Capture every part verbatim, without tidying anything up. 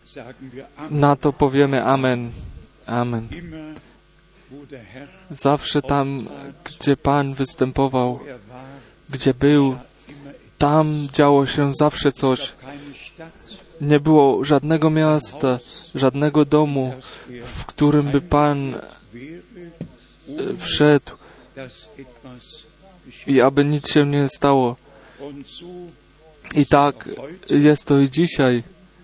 na to powiemy amen. Amen. Zawsze tam, gdzie Pan występował, gdzie był, tam działo się zawsze coś. Nie było żadnego miasta, żadnego domu, w którym by Pan wszedł i aby nic się nie stało. I tak jest to i dzisiaj.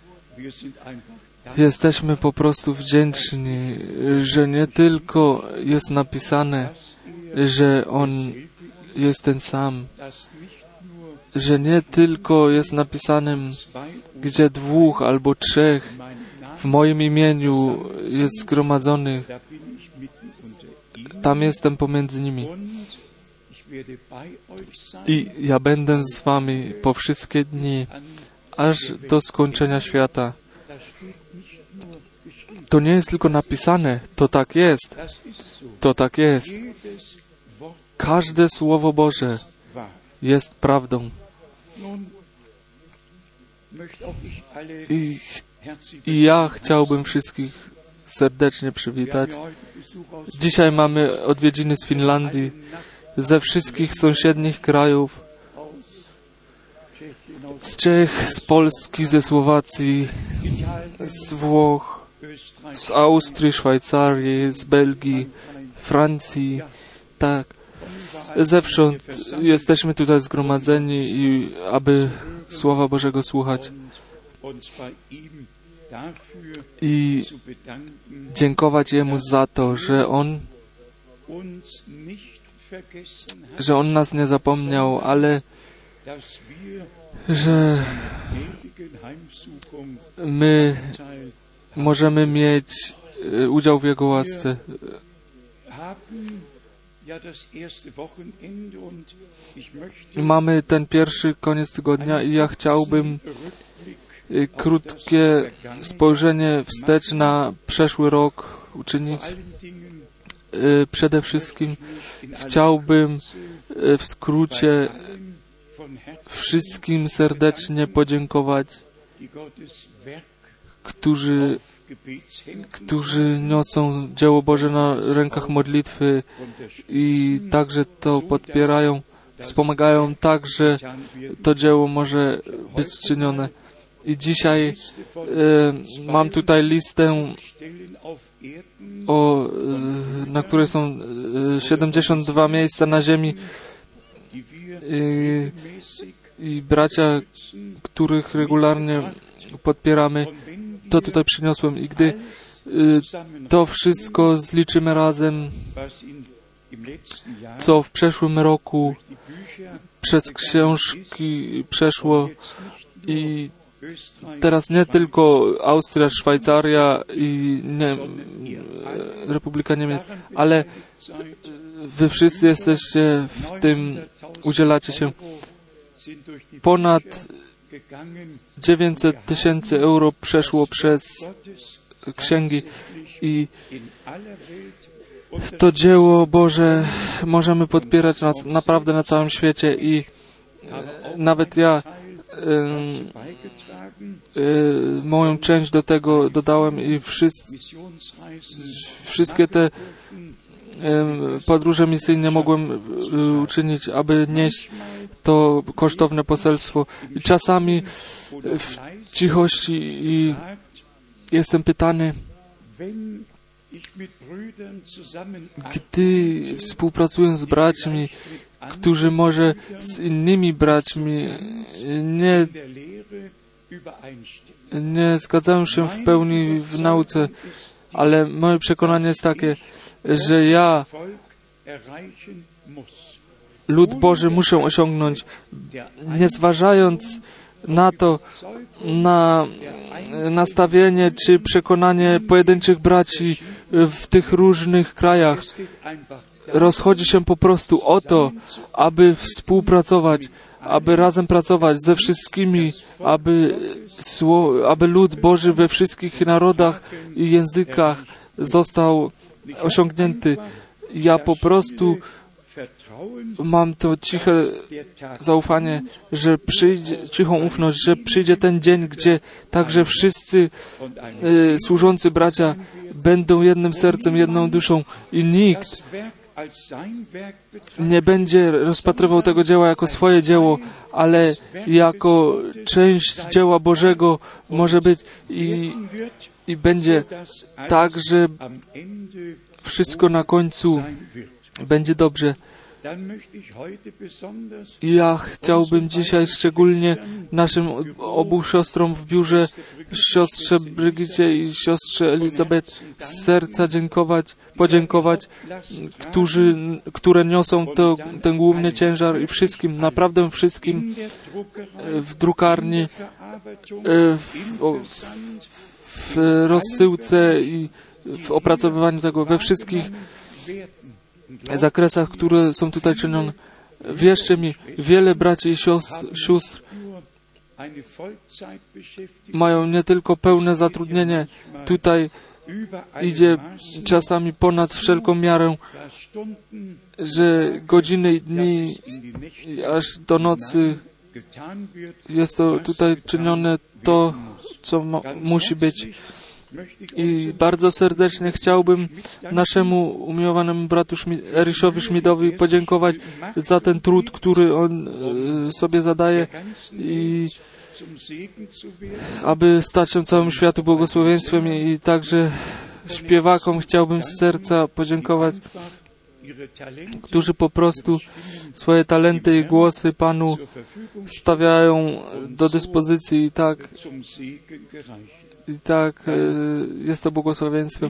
Jesteśmy po prostu wdzięczni, że nie tylko jest napisane, że On jest ten sam, że nie tylko jest napisanym, gdzie dwóch albo trzech w moim imieniu jest zgromadzonych, tam jestem pomiędzy nimi. I ja będę z wami po wszystkie dni, aż do skończenia świata. To nie jest tylko napisane, to tak jest. To tak jest. Każde Słowo Boże jest prawdą. I, I ja chciałbym wszystkich serdecznie przywitać. Dzisiaj mamy odwiedziny z Finlandii, ze wszystkich sąsiednich krajów, z Czech, z Polski, ze Słowacji, z Włoch, z Austrii, Szwajcarii, z Belgii, Francji, tak. Zewsząd jesteśmy tutaj zgromadzeni, i aby Słowa Bożego słuchać i dziękować Jemu za to, że On, że On nas nie zapomniał, ale że my możemy mieć udział w Jego łasce. Mamy ten pierwszy koniec tygodnia i ja chciałbym krótkie spojrzenie wstecz na przeszły rok uczynić. Przede wszystkim chciałbym w skrócie wszystkim serdecznie podziękować, którzy, którzy niosą dzieło Boże na rękach modlitwy i także to podpierają, wspomagają tak, że to dzieło może być czynione. I dzisiaj e, mam tutaj listę, o, na której są siedemdziesiąt dwa miejsca na ziemi i, i bracia, których regularnie podpieramy, to tutaj przyniosłem. I gdy to wszystko zliczymy razem, co w przeszłym roku przez książki przeszło, i teraz nie tylko Austria, Szwajcaria i nie, Republika Niemiec, ale wy wszyscy jesteście w tym, udzielacie się. Ponad dziewięćset tysięcy euro przeszło przez księgi i to dzieło Boże możemy podpierać na, naprawdę na całym świecie i nawet ja y, y, moją część do tego dodałem i wszyscy, wszystkie te y, podróże misyjne mogłem y, uczynić, aby nieść to kosztowne poselstwo. I czasami w cichości i jestem pytany, gdy współpracuję z braćmi, którzy może z innymi braćmi nie, nie zgadzają się w pełni w nauce, ale moje przekonanie jest takie, że ja lud Boży muszę osiągnąć, nie zważając na to, na nastawienie czy przekonanie pojedynczych braci w tych różnych krajach. Rozchodzi się po prostu o to, aby współpracować, aby razem pracować ze wszystkimi, aby, aby lud Boży we wszystkich narodach i językach został osiągnięty. Ja po prostu mam to ciche zaufanie, że przyjdzie, cichą ufność, że przyjdzie ten dzień, gdzie także wszyscy y, służący bracia będą jednym sercem, jedną duszą i nikt nie będzie rozpatrywał tego dzieła jako swoje dzieło, ale jako część dzieła Bożego może być i, i będzie tak, że wszystko na końcu będzie dobrze. I ja chciałbym dzisiaj szczególnie naszym obu siostrom w biurze, siostrze Brygicie i siostrze Elizabeth, z serca dziękować, podziękować, którzy, które niosą to, ten główny ciężar i wszystkim, naprawdę wszystkim w drukarni, w, w, w rozsyłce i w opracowywaniu tego, we wszystkich zakresach, które są tutaj czynione. Wierzcie mi, wiele braci i sióstr mają nie tylko pełne zatrudnienie, tutaj idzie czasami ponad wszelką miarę, że godziny i dni, aż do nocy jest to tutaj czynione to, co ma, musi być. I bardzo serdecznie chciałbym naszemu umiłowanemu bratu Schmid, Erysiowi Schmidowi podziękować za ten trud, który on e, sobie zadaje i aby stać się całemu światu błogosławieństwem i także śpiewakom chciałbym z serca podziękować, którzy po prostu swoje talenty i głosy Panu stawiają do dyspozycji i tak I tak e, jest to błogosławieństwem.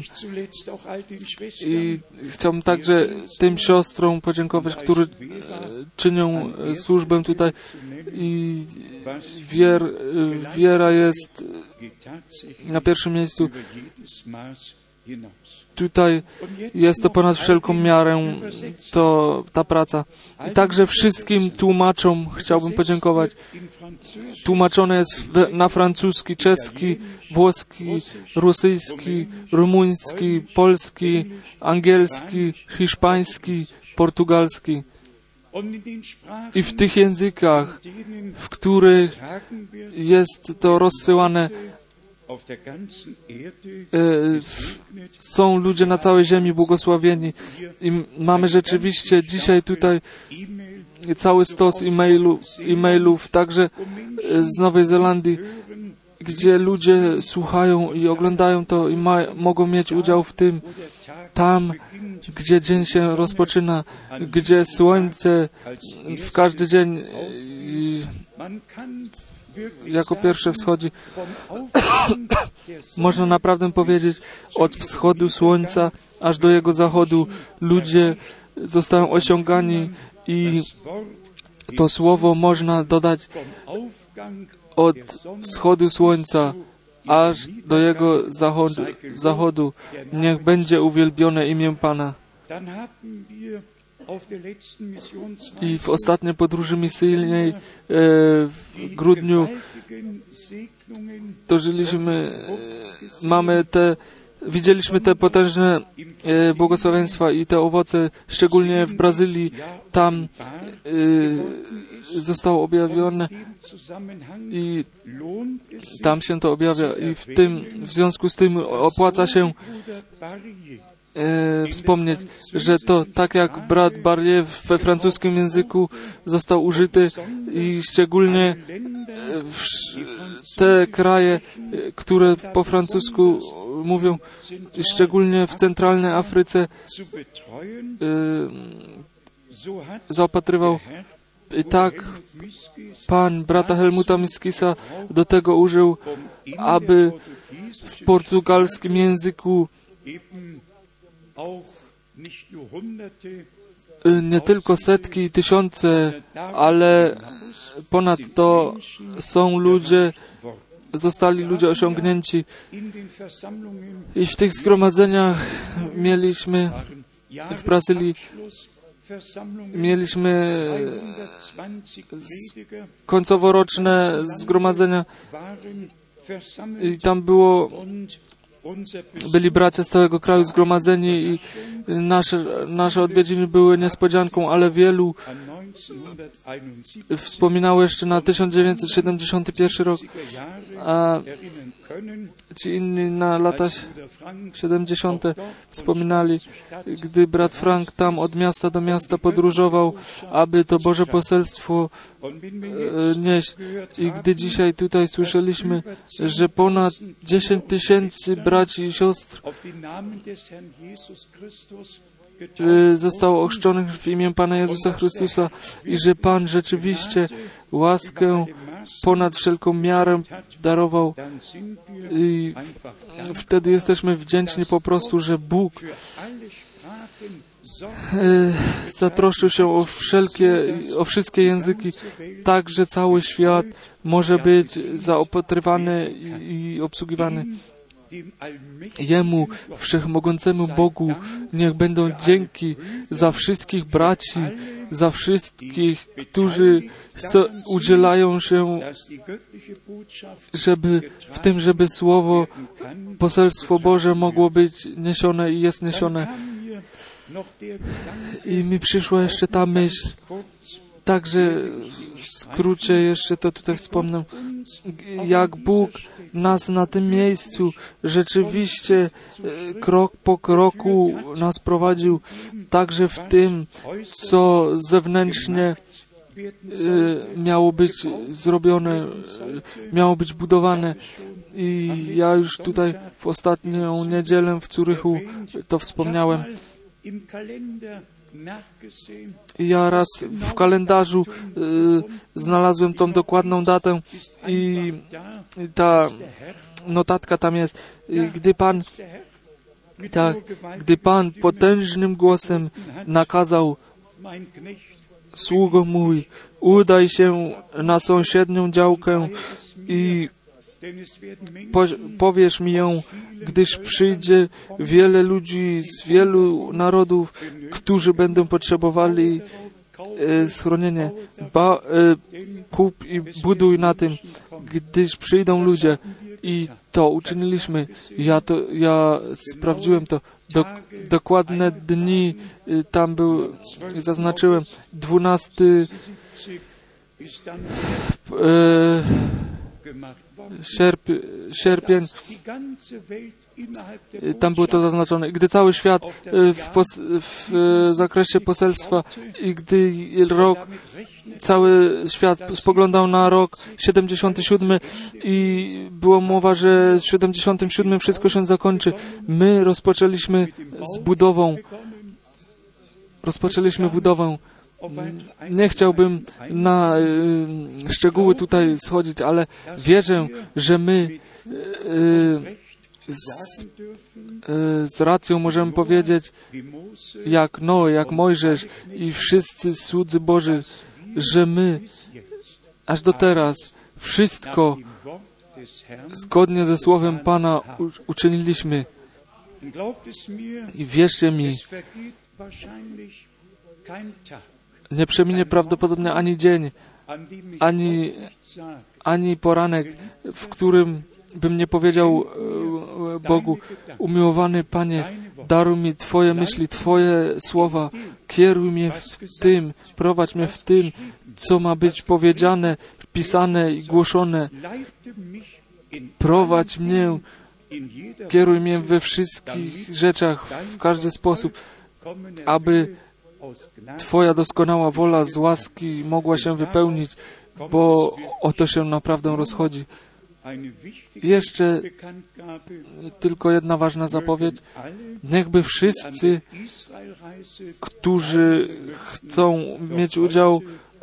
I chciałbym także tym siostrom podziękować, które e, czynią służbę tutaj. I wier, wiera jest na pierwszym miejscu. Tutaj jest to ponad wszelką miarę to, ta praca. I także wszystkim tłumaczom chciałbym podziękować. Tłumaczone jest na francuski, czeski, włoski, rosyjski, rumuński, polski, angielski, hiszpański, portugalski. I w tych językach, w których jest to rozsyłane, E, są ludzie na całej ziemi błogosławieni i mamy rzeczywiście dzisiaj tutaj cały stos e-mailu, e-mailów, także z Nowej Zelandii, gdzie ludzie słuchają i oglądają to i ma, mogą mieć udział w tym, tam, gdzie dzień się rozpoczyna, gdzie słońce w każdy dzień i, jako pierwsze wschodzi. Można naprawdę powiedzieć, od wschodu słońca aż do jego zachodu ludzie zostają osiągani i to słowo można dodać od wschodu słońca aż do jego zachodu. zachodu. Niech będzie uwielbione imię Pana. I w ostatniej podróży misyjnej e, w grudniu dożyliśmy, e, mamy te, widzieliśmy te potężne e, błogosławieństwa i te owoce, szczególnie w Brazylii, tam e, zostało objawione i tam się to objawia i w tym, w związku z tym opłaca się E, wspomnieć, że to tak jak brat Barrier we francuskim języku został użyty i szczególnie w te kraje, które po francusku mówią, szczególnie w centralnej Afryce e, zaopatrywał. I tak Pan brata Helmuta Miskisa do tego użył, aby w portugalskim języku nie tylko setki i tysiące, ale ponadto są ludzie, zostali ludzie osiągnięci. I w tych zgromadzeniach mieliśmy w Brazylii mieliśmy końcoworoczne zgromadzenia i tam było byli bracia z całego kraju zgromadzeni i nasze, nasze odwiedziny były niespodzianką, ale wielu wspominało jeszcze na tysiąc dziewięćset siedemdziesiąty pierwszy rok, a ci inni na lata siedemdziesiąte wspominali, gdy brat Frank tam od miasta do miasta podróżował, aby to Boże poselstwo e, nieść. I gdy dzisiaj tutaj słyszeliśmy, że ponad dziesięć tysięcy braci i siostr e, zostało ochrzczonych w imię Pana Jezusa Chrystusa i że Pan rzeczywiście łaskę ponad wszelką miarę darował. I wtedy jesteśmy wdzięczni po prostu, że Bóg e, zatroszczył się o wszelkie, o wszystkie języki, tak, że cały świat może być zaopatrywany i, i obsługiwany. Jemu, Wszechmogącemu Bogu, niech będą dzięki za wszystkich braci, za wszystkich, którzy so, udzielają się, żeby w tym, żeby Słowo, poselstwo Boże mogło być niesione i jest niesione. I mi przyszła jeszcze ta myśl, także w skrócie jeszcze to tutaj wspomnę, jak Bóg nas na tym miejscu rzeczywiście krok po kroku nas prowadził, także w tym, co zewnętrznie miało być zrobione, miało być budowane. I ja już tutaj w ostatnią niedzielę w Zurychu to wspomniałem. Ja raz w kalendarzu y, znalazłem tą dokładną datę i ta notatka tam jest. I gdy Pan, tak, gdy Pan potężnym głosem nakazał: sługo mój, udaj się na sąsiednią działkę i po, powiesz mi ją, gdyż przyjdzie wiele ludzi z wielu narodów, którzy będą potrzebowali e, schronienie. Ba, e, kup i buduj na tym, gdyż przyjdą ludzie. I to uczyniliśmy. Ja to, ja sprawdziłem to. Dok, dokładne dni e, tam był, zaznaczyłem, dwunasty e, Sierp, sierpień, tam było to zaznaczone. Gdy cały świat w, pos, w zakresie poselstwa i gdy rok, cały świat spoglądał na rok siedemdziesiąty siódmy i było mowa, że w siedemdziesiątym siódmym wszystko się zakończy. My rozpoczęliśmy z budową. Rozpoczęliśmy budowę. Nie chciałbym na y, szczegóły tutaj schodzić, ale wierzę, że my y, z, y, z racją możemy powiedzieć, jak Noe, jak Mojżesz i wszyscy słudzy Boży, że my aż do teraz wszystko zgodnie ze Słowem Pana u, uczyniliśmy. I wierzcie mi, nie przeminie prawdopodobnie ani dzień, ani, ani poranek, w którym bym nie powiedział Bogu: umiłowany Panie, daruj mi Twoje myśli, Twoje słowa, kieruj mnie w tym, prowadź mnie w tym, co ma być powiedziane, pisane i głoszone. Prowadź mnie, kieruj mnie we wszystkich rzeczach, w każdy sposób, aby Twoja doskonała wola z łaski mogła się wypełnić, bo o to się naprawdę rozchodzi. Jeszcze tylko jedna ważna zapowiedź. Niechby wszyscy, którzy chcą mieć udział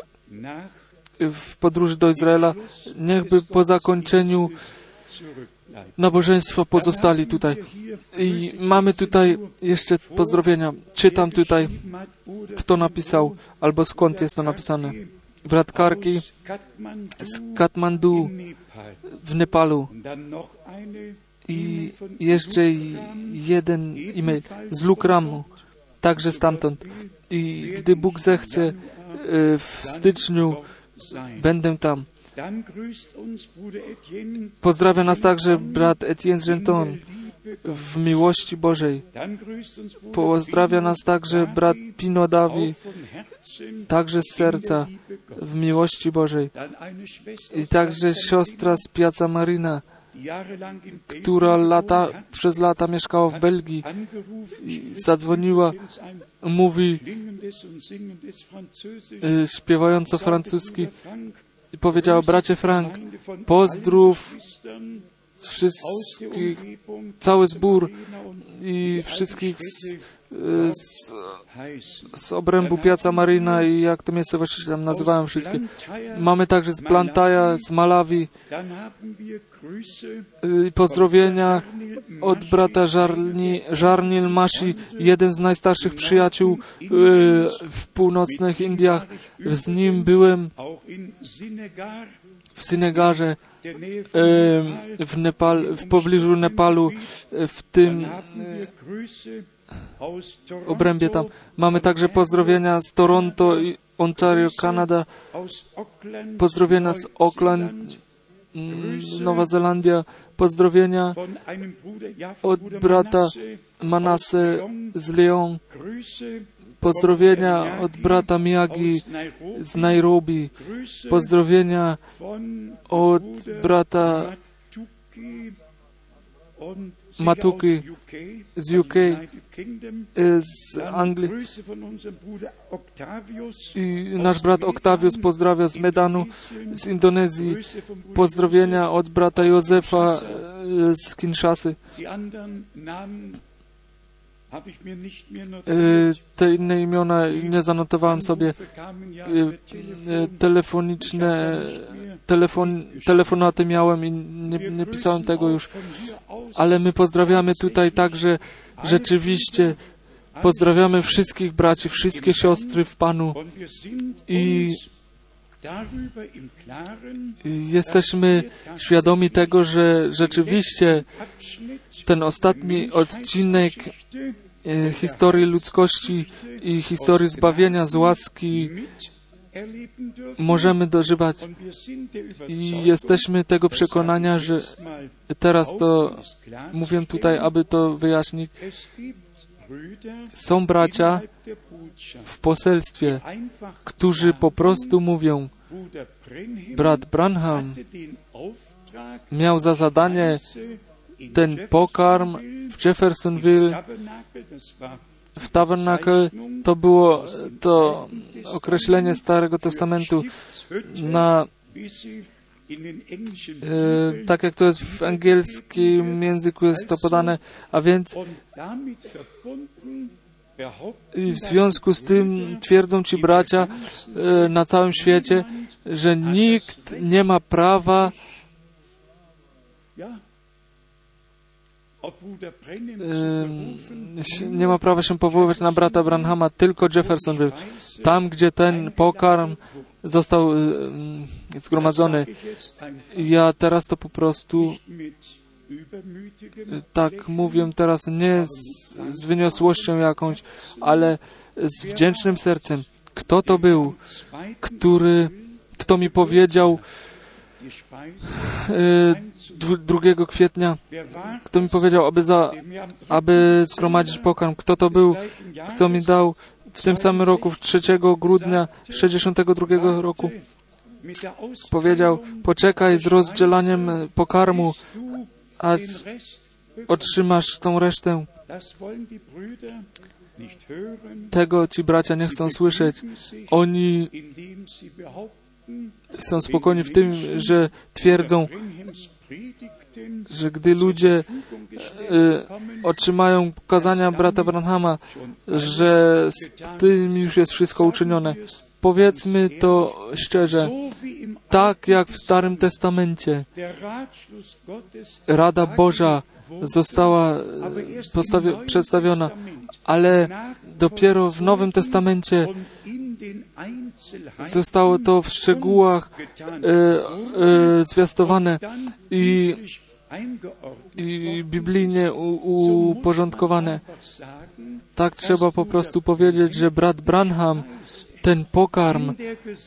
w podróży do Izraela, niechby po zakończeniu nabożeństwa pozostali tutaj. I mamy tutaj jeszcze pozdrowienia. Czytam tutaj, kto napisał, albo skąd jest to napisane. Brat Karki z Katmandu w Nepalu. I jeszcze jeden e-mail z Lukramu, także stamtąd. I gdy Bóg zechce, w styczniu będę tam. Pozdrawia nas także brat Etienne z Genton w miłości Bożej. Pozdrawia nas także brat Pino Davi, także z serca, w miłości Bożej. I także siostra z Piazza Marina, która lata, przez lata mieszkała w Belgii, zadzwoniła, mówi śpiewająco francuski i powiedziała: bracie Frank, pozdrów wszystkich, cały zbór i wszystkich z, z, z obrębu Piazza Marina i jak to miejsce właśnie tam nazywałem wszystkie. Mamy także z Plantaja, z Malawi i pozdrowienia od brata Żarni, Żarnil Mashi, jeden z najstarszych przyjaciół w północnych Indiach. Z nim byłem w Synegarze, w, Nepal, w pobliżu Nepalu, w tym obrębie tam. Mamy także pozdrowienia z Toronto i Ontario, Kanada, pozdrowienia z Auckland, Nowa Zelandia, pozdrowienia od brata Manasse z Lyon, pozdrowienia od brata Miyagi z Nairobi, pozdrowienia od brata Matuki z U K, z Anglii. I nasz brat Octavius pozdrawia z Medanu, z Indonezji. Pozdrowienia od brata Józefa z Kinshasy. Te inne imiona nie zanotowałem sobie. Telefoniczne telefon, telefonaty miałem i nie, nie pisałem tego już. Ale my pozdrawiamy tutaj także rzeczywiście, pozdrawiamy wszystkich braci, wszystkie siostry w Panu i jesteśmy świadomi tego, że rzeczywiście ten ostatni odcinek historii ludzkości i historii zbawienia z łaski możemy dożywać i jesteśmy tego przekonania, że teraz to mówię tutaj, aby to wyjaśnić. Są bracia w poselstwie, którzy po prostu mówią: brat Branham miał za zadanie ten pokarm w Jeffersonville, w Tabernacle, to było to określenie Starego Testamentu na e, tak jak to jest w angielskim języku jest to podane, a więc i w związku z tym twierdzą ci bracia e, na całym świecie, że nikt nie ma prawa nie ma prawa się powoływać na brata Branhama, tylko Jeffersonville. Tam, gdzie ten pokarm został zgromadzony. Ja teraz to po prostu tak mówię teraz nie z, z wyniosłością jakąś, ale z wdzięcznym sercem. Kto to był, który, kto mi powiedział drugiego kwietnia, kto mi powiedział, aby, za, aby zgromadzić pokarm. Kto to był, kto mi dał w tym samym roku, w trzeciego grudnia sześćdziesiątego drugiego roku, powiedział: poczekaj z rozdzielaniem pokarmu, aż otrzymasz tą resztę. Tego ci bracia nie chcą słyszeć. Oni są spokojni w tym, że twierdzą, że gdy ludzie y, otrzymają kazania brata Branhama, że z tym już jest wszystko uczynione. Powiedzmy to szczerze, tak jak w Starym Testamencie Rada Boża została postawi- przedstawiona, ale dopiero w Nowym Testamencie zostało to w szczegółach e, e, zwiastowane i, i biblijnie u, uporządkowane. Tak trzeba po prostu powiedzieć, że brat Branham ten pokarm e,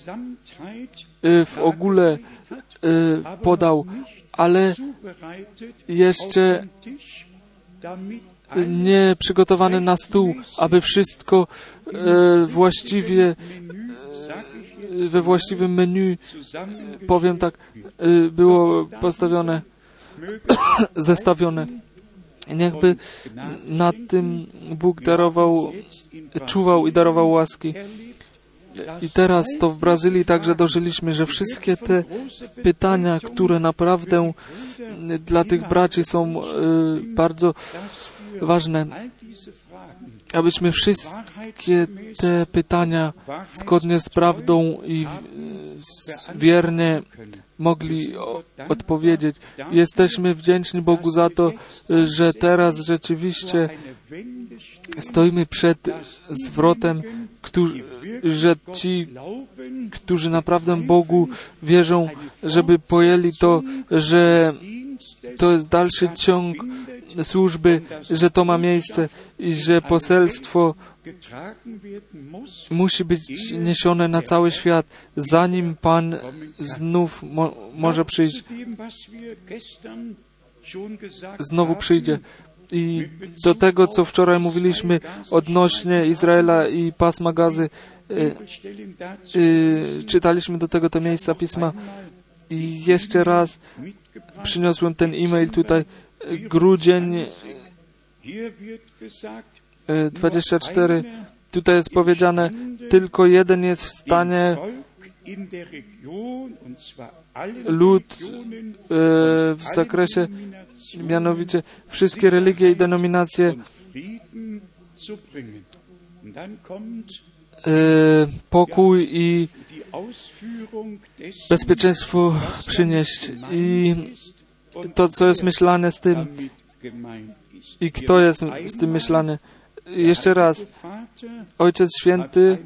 w ogóle e, podał, ale jeszcze nie przygotowane na stół, aby wszystko e, właściwie e, we właściwym menu, powiem tak, e, było postawione, zestawione. Niechby nad tym Bóg darował, czuwał i darował łaski. I teraz to w Brazylii także dożyliśmy, że wszystkie te pytania, które naprawdę dla tych braci są y, bardzo ważne, abyśmy wszystkie te pytania zgodnie z prawdą i y, wiernie mogli o, odpowiedzieć. Jesteśmy wdzięczni Bogu za to, że teraz rzeczywiście stoimy przed zwrotem, którzy, że ci, którzy naprawdę Bogu wierzą, żeby pojęli to, że to jest dalszy ciąg służby, że to ma miejsce i że poselstwo musi być niesione na cały świat, zanim Pan znów mo- może przyjść. Znowu przyjdzie. I do tego, co wczoraj mówiliśmy odnośnie Izraela i pasma Gazy, y, y, czytaliśmy do tego te miejsca Pisma. I jeszcze raz przyniosłem ten e-mail tutaj, grudzień dwadzieścia cztery. Tutaj jest powiedziane, tylko jeden jest w stanie, lud w zakresie, mianowicie wszystkie religie i denominacje, pokój i bezpieczeństwo przynieść. I to, co jest myślane z tym, i kto jest z tym myślany. Jeszcze raz, Ojciec Święty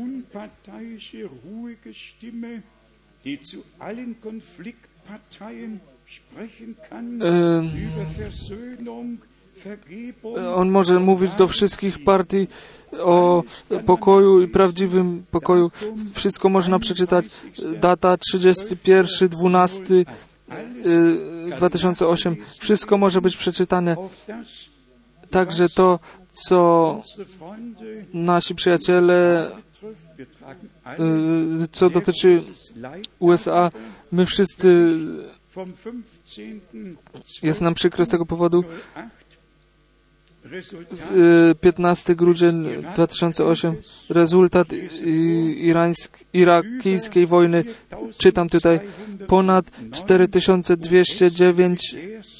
On może mówić do wszystkich partii o pokoju i prawdziwym pokoju. Wszystko można przeczytać. Data trzydziesty pierwszy dwunasty dwa tysiące ósmy. Wszystko może być przeczytane. Także to, co nasi przyjaciele, co dotyczy U S A, my wszyscy, jest nam przykro z tego powodu. piętnastego grudnia dwa tysiące ósmego rezultat irańsk, irakijskiej wojny, czytam tutaj, ponad cztery tysiące dwieście dziewięć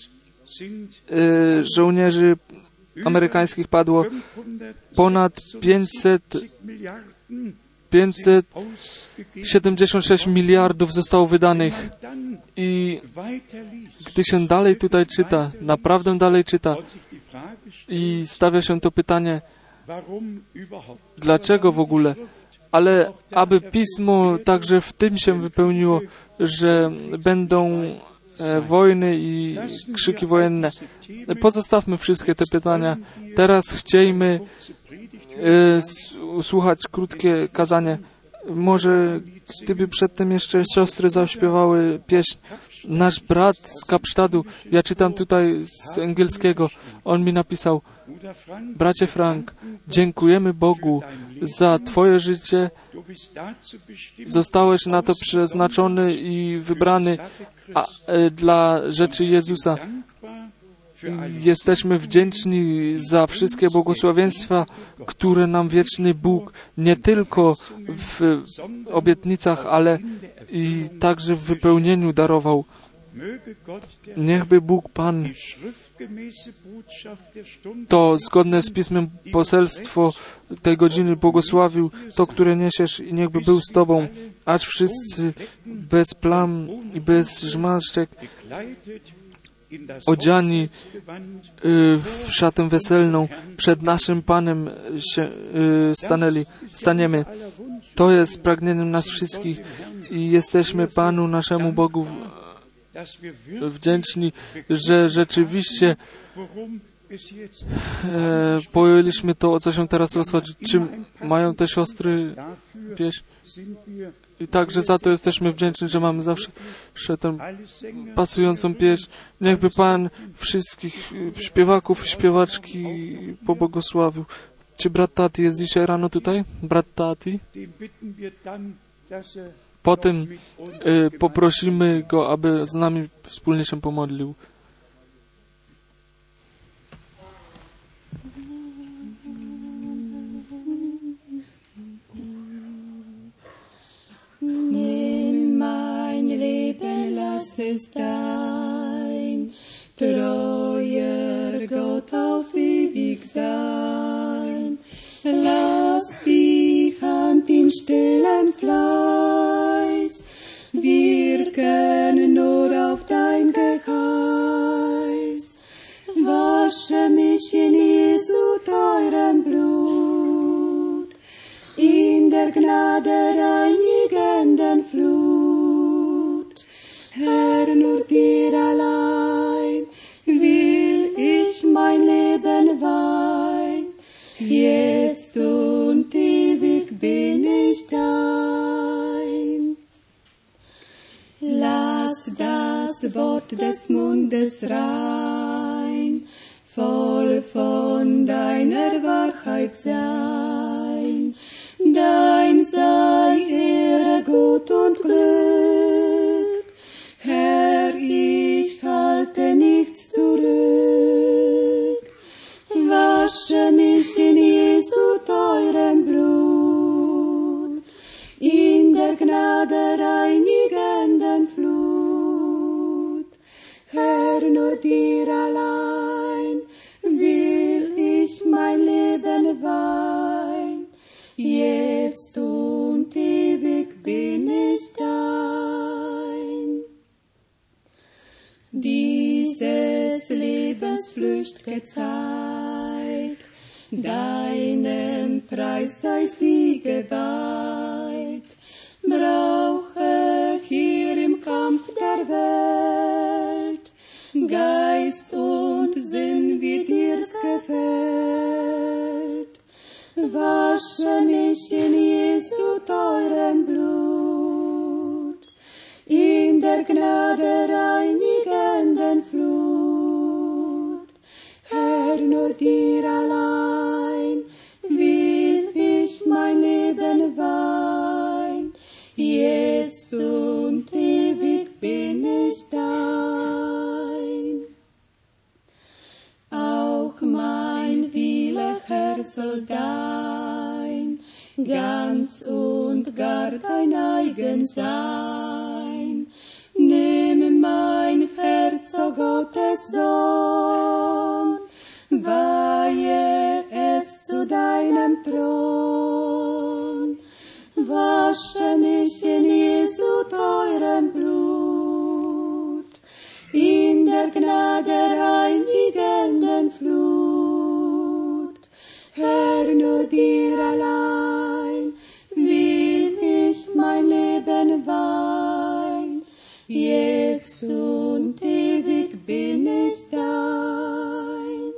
żołnierzy amerykańskich padło, ponad pięćset siedemdziesiąt sześć miliardów zostało wydanych. I gdy się dalej tutaj czyta, naprawdę dalej czyta i stawia się to pytanie, dlaczego w ogóle? Ale aby Pismo także w tym się wypełniło, że będą e, wojny i krzyki wojenne. Pozostawmy wszystkie te pytania. Teraz chciejmy e, słuchać krótkie kazanie. Może gdyby przedtem jeszcze siostry zaśpiewały pieśń. Nasz brat z Kapsztadu, ja czytam tutaj z angielskiego, on mi napisał: bracie Frank, dziękujemy Bogu za Twoje życie. Zostałeś na to przeznaczony i wybrany a, e, dla rzeczy Jezusa. Jesteśmy wdzięczni za wszystkie błogosławieństwa, które nam wieczny Bóg nie tylko w obietnicach, ale i także w wypełnieniu darował. Niechby Bóg Pan to zgodne z Pismem poselstwo tej godziny błogosławił, to, które niesiesz, i niechby był z Tobą, acz wszyscy bez plam i bez żmarszczek, odziani w szatę weselną, przed naszym Panem się stanęli, staniemy. To jest pragnieniem nas wszystkich i jesteśmy Panu, naszemu Bogu wdzięczni, że rzeczywiście e, pojęliśmy to, o co się teraz rozchodzi. Czym mają te siostry pieśń? I także za to jesteśmy wdzięczni, że mamy zawsze tę pasującą pieśń. Niechby Pan wszystkich śpiewaków i śpiewaczki pobłogosławił. Czy brat Tati jest dzisiaj rano tutaj? Brat Tati? Potem y, poprosimy go, aby z nami wspólnie się pomodlił. Nimm mein Leben, lass es dein treuer Gott auf ewig sein. Lass die Hand in stillem Fleiß wirken nur auf dein Geheiß. Wasche mich in Jesu teurem Blut, in der Gnade reinigenden Flut. Herr, nur dir allein will ich mein Leben weihen. Jetzt und ewig bin ich dein. Lass das Wort des Mundes rein, voll von deiner Wahrheit sein. Dein sei Ehre, Gut und Glück. Herr, ich halte nichts zurück. Wasche mich in Jesu teurem Blut, in der Gnade reinigenden Flut. Herr, nur dir allein will ich mein Leben weihen. Jetzt und ewig bin ich dein. Dieses Lebens flücht'ge Zeit, deinem Preis sei sie geweiht. Brauche hier im Kampf der Welt Geist und Sinn, wie dir's gefällt. Wasche mich in Jesu teurem Blut, in der Gnade reinigenden Flut. Herr, nur dir allein will ich mein Leben weihen. Jetzt und ewig bin ich dein. Auch mein Wille, Herr, soll dein, ganz und gar dein eigen sein. Nimm mein Herz, o Gottes Sohn, weihe es zu deinem Thron. Wasche mich in Jesu teurem Blut, in der Gnade reinigenden Flut. Herr, nur dir allein will ich mein Leben weihen. Jetzt und ewig bin ich dein.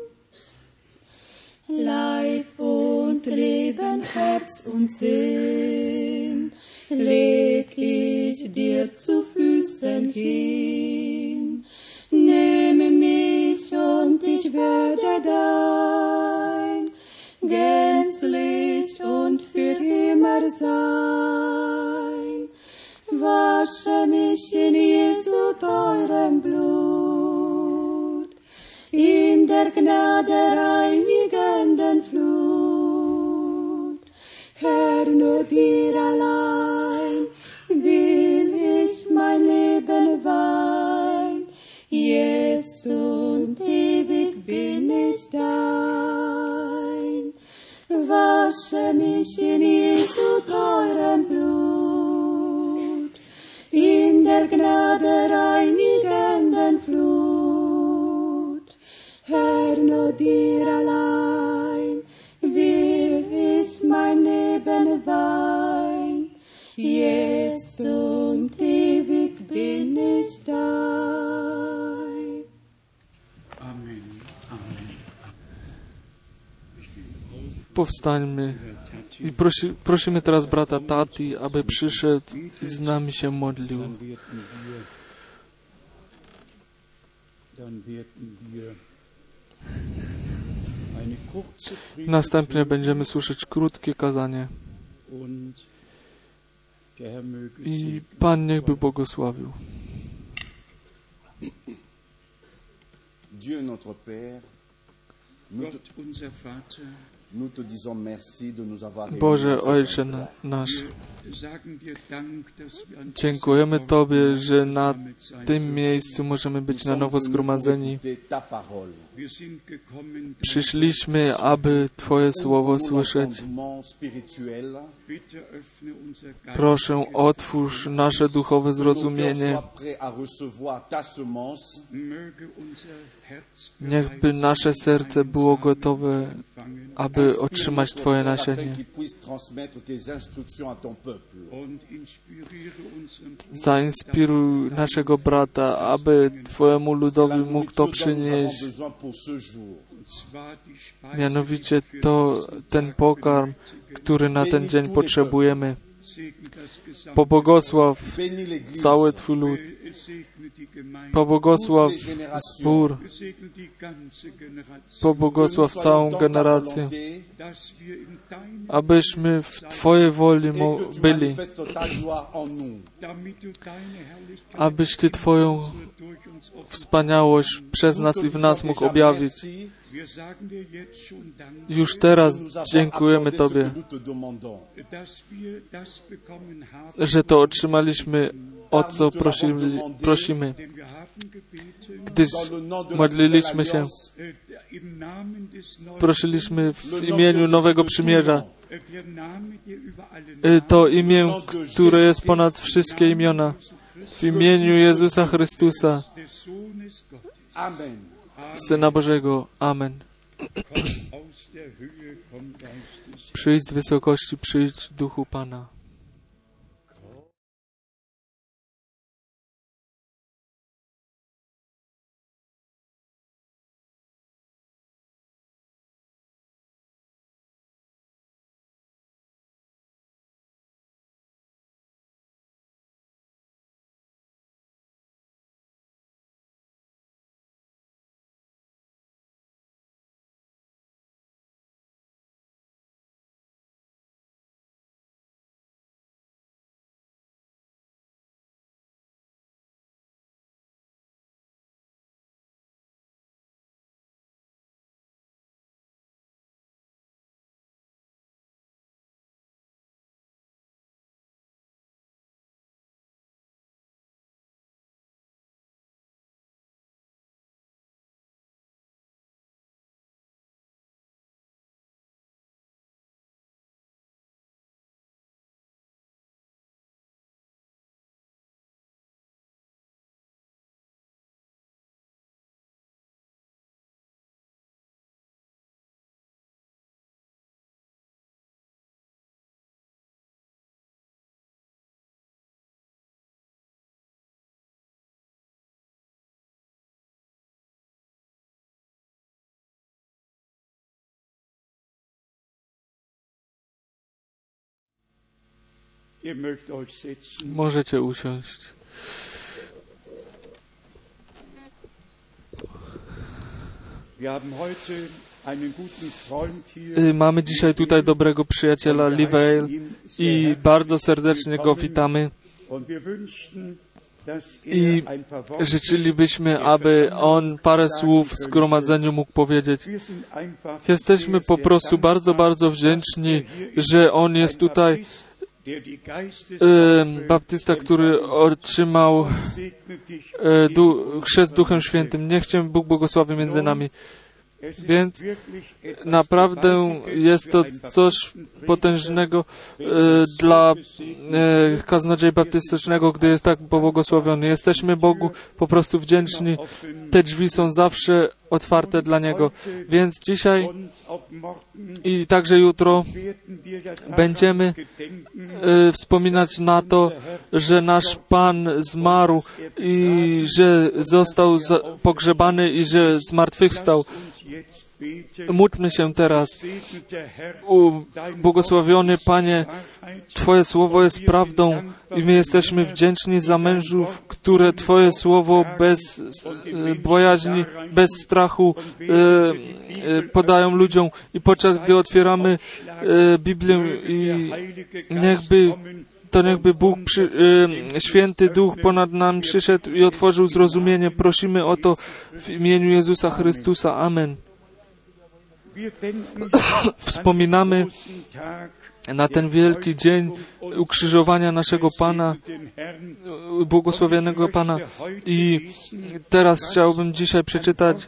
Leib und Leben, Herz und Sinn leg ich dir zu Füßen hin. Nehme mich und ich werde dein, gänzlich und für immer sein. Wasche mich in Jesu teurem Blut, in der Gnade reinigenden Flut. Herr, nur dir allein will ich mein Leben weihen. Jetzt und ewig bin ich dein. Wasche mich in Jesu teurem Blut, in der Gnade reinigenden Flut. Herr, nur dir allein will ich mein Leben weihen. Jetzt und ewig bin ich dein. Powstańmy I prosi, prosimy teraz brata Tati, aby przyszedł i z nami się modlił. Następnie będziemy słyszeć krótkie kazanie. I Pan niechby błogosławił. Dieu notre Père, nous te, nous te disons merci de nous avoir réunis. Boże Ojcze nasz, dziękujemy Tobie, że na tym miejscu możemy być na nowo zgromadzeni. Przyszliśmy, aby Twoje słowo słyszeć. Proszę, otwórz nasze duchowe zrozumienie. Niechby nasze serce było gotowe, aby otrzymać Twoje nasienie. Zainspiruj naszego brata, aby Twojemu ludowi mógł to przynieść. Mianowicie to ten pokarm, który na ten dzień potrzebujemy. Pobłogosław cały Twój lud. Pobłogosław zbór. Pobłogosław całą generację. Abyśmy w Twojej woli byli. Abyś Ty Twoją wspaniałość przez nas i w nas mógł objawić. Już teraz dziękujemy Tobie, że to otrzymaliśmy, o co prosili, prosimy. Gdyż modliliśmy się, prosiliśmy w imieniu Nowego Przymierza. To imię, które jest ponad wszystkie imiona. W imieniu Jezusa Chrystusa, Syna Bożego. Amen. Przyjdź z wysokości, przyjdź Duchu Pana. Możecie usiąść. Mamy dzisiaj tutaj dobrego przyjaciela Livale i bardzo serdecznie go witamy. I życzylibyśmy, aby on parę słów w zgromadzeniu mógł powiedzieć. Jesteśmy po prostu bardzo, bardzo wdzięczni, że on jest tutaj. E, baptysta, który otrzymał e, du, chrzest Duchem Świętym. Niech Cię Bóg błogosławi między nami. Więc naprawdę jest to coś potężnego e, dla e, kaznodziei baptystycznego, gdy jest tak pobłogosławiony. Jesteśmy Bogu po prostu wdzięczni. Te drzwi są zawsze otwarte dla Niego. Więc dzisiaj i także jutro będziemy e, wspominać na to, że nasz Pan zmarł i że został za, pogrzebany i że zmartwychwstał. Módlmy się teraz. U, błogosławiony Panie, Twoje słowo jest prawdą i my jesteśmy wdzięczni za mężów, które Twoje słowo bez bojaźni, bez strachu e, e, podają ludziom. I podczas gdy otwieramy e, Biblię, i niechby to niechby Bóg, przy, e, Święty Duch ponad nam przyszedł i otworzył zrozumienie. Prosimy o to w imieniu Jezusa Chrystusa. Amen. Wspominamy na ten wielki dzień ukrzyżowania naszego Pana, błogosławionego Pana. I teraz chciałbym dzisiaj przeczytać,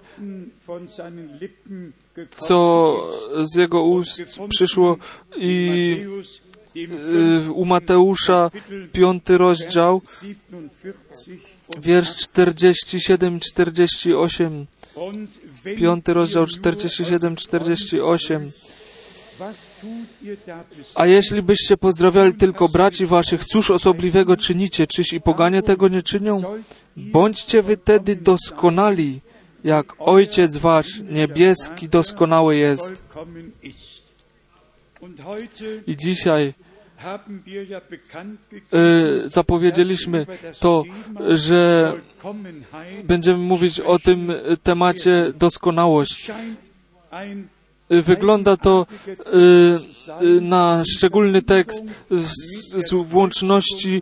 co z Jego ust przyszło, i u Mateusza, piąty rozdział, wiersz czterdziesty siedem czterdzieści osiem. Piąty rozdział, czterdzieści siedem czterdzieści osiem. A jeśli byście pozdrawiali tylko braci waszych, cóż osobliwego czynicie? Czyż i poganie tego nie czynią? Bądźcie wy tedy doskonali, jak Ojciec wasz niebieski doskonały jest. I dzisiaj y, zapowiedzieliśmy to, że będziemy mówić o tym temacie doskonałość. Wygląda to y, y, na szczególny tekst z, z włączności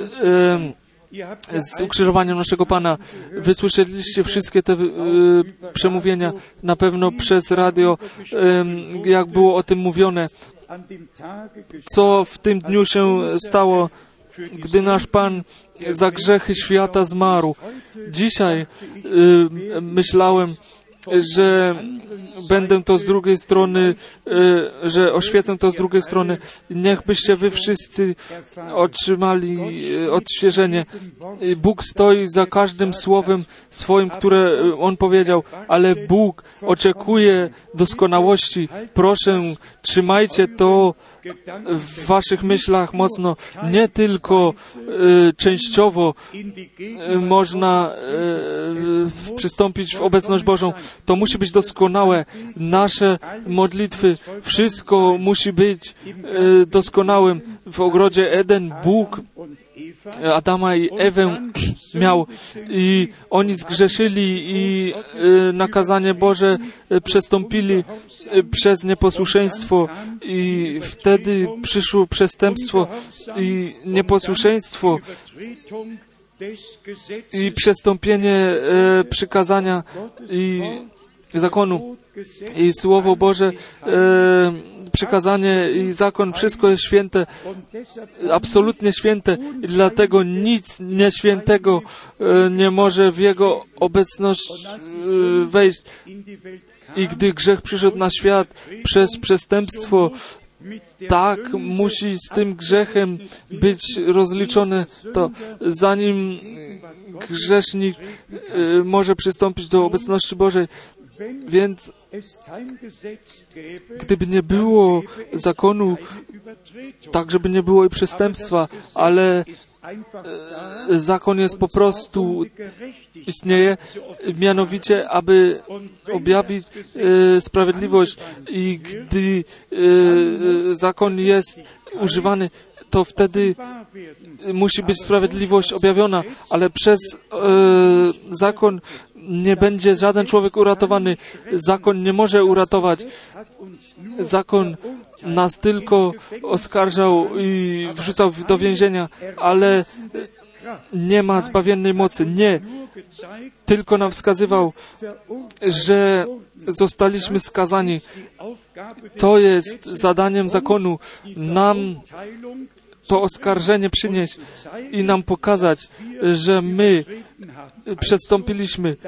y, z ukrzyżowaniem naszego Pana. Wysłyszeliście wszystkie te y, przemówienia, na pewno przez radio, y, jak było o tym mówione. Co w tym dniu się stało, gdy nasz Pan za grzechy świata zmarł. Dzisiaj y, myślałem, że będę to z drugiej strony, że oświecę to z drugiej strony. Niechbyście wy wszyscy otrzymali odświeżenie. Bóg stoi za każdym słowem swoim, które On powiedział, ale Bóg oczekuje doskonałości. Proszę, trzymajcie to w waszych myślach mocno. Nie tylko e, częściowo e, można e, przystąpić w obecność Bożą. To musi być doskonałe. Nasze modlitwy, wszystko musi być e, doskonałym. W ogrodzie Eden Bóg Adama i Ewę miał i oni zgrzeszyli i y, nakazanie Boże y, przestąpili y, przez nieposłuszeństwo i wtedy przyszło przestępstwo i nieposłuszeństwo i przestąpienie y, przykazania i zakonu. I Słowo Boże, e, przykazanie i zakon, wszystko jest święte, absolutnie święte. I dlatego nic nieświętego e, nie może w Jego obecność e, wejść. I gdy grzech przyszedł na świat przez przestępstwo, tak musi z tym grzechem być rozliczone to, zanim grzesznik e, może przystąpić do obecności Bożej. Więc gdyby nie było zakonu, tak żeby nie było i przestępstwa, ale e, zakon jest po prostu, istnieje, mianowicie, aby objawić e, sprawiedliwość. I gdy e, zakon jest używany, to wtedy musi być sprawiedliwość objawiona, ale przez e, zakon nie będzie żaden człowiek uratowany. Zakon nie może uratować. Zakon nas tylko oskarżał i wrzucał do więzienia, ale nie ma zbawiennej mocy. Nie. Tylko nam wskazywał, że zostaliśmy skazani. To jest zadaniem zakonu. Nam to oskarżenie przynieść i nam pokazać, że my przestąpiliśmy.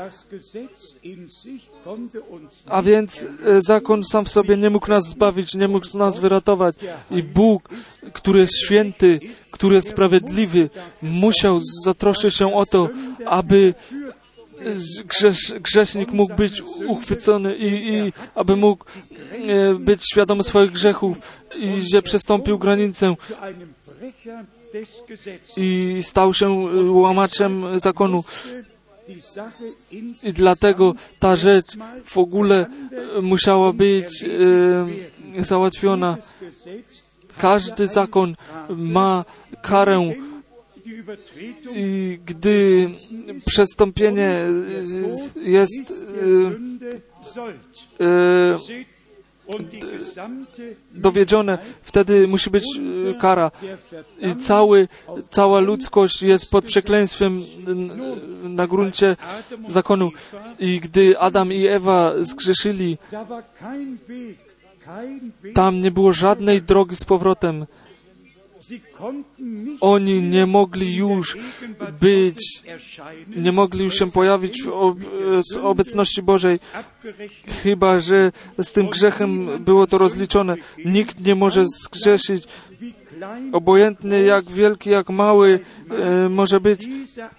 A więc zakon sam w sobie nie mógł nas zbawić, nie mógł nas wyratować. I Bóg, który jest święty, który jest sprawiedliwy, musiał zatroszczyć się o to, aby Grzesz, grzesznik mógł być uchwycony i, i aby mógł e, być świadomy swoich grzechów i że przestąpił granicę i stał się łamaczem zakonu. I dlatego ta rzecz w ogóle musiała być e, załatwiona. Każdy zakon ma karę i gdy przestąpienie jest e, e, dowiedzione, wtedy musi być kara. I cały, cała ludzkość jest pod przekleństwem na gruncie zakonu. I gdy Adam i Ewa zgrzeszyli, tam nie było żadnej drogi z powrotem. Oni nie mogli już być, nie mogli już się pojawić w ob obecności Bożej, chyba że z tym grzechem było to rozliczone. Nikt nie może zgrzeszyć, obojętnie jak wielki, jak mały e, może być.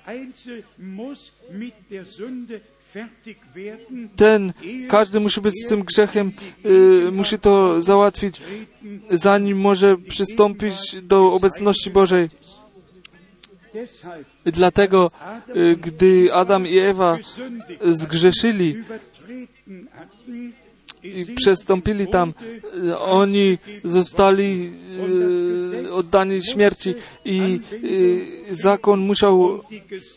Ten, każdy musi być z tym grzechem, y, musi to załatwić, zanim może przystąpić do obecności Bożej. I dlatego, y, gdy Adam i Ewa zgrzeszyli i przestąpili tam, y, oni zostali y, oddani śmierci i y, zakon musiał y,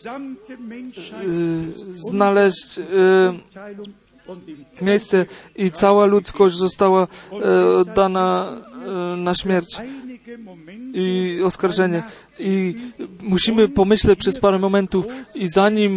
znaleźć y, miejsce i cała ludzkość została y, oddana y, na śmierć i oskarżenie. I musimy pomyśleć przez parę momentów i zanim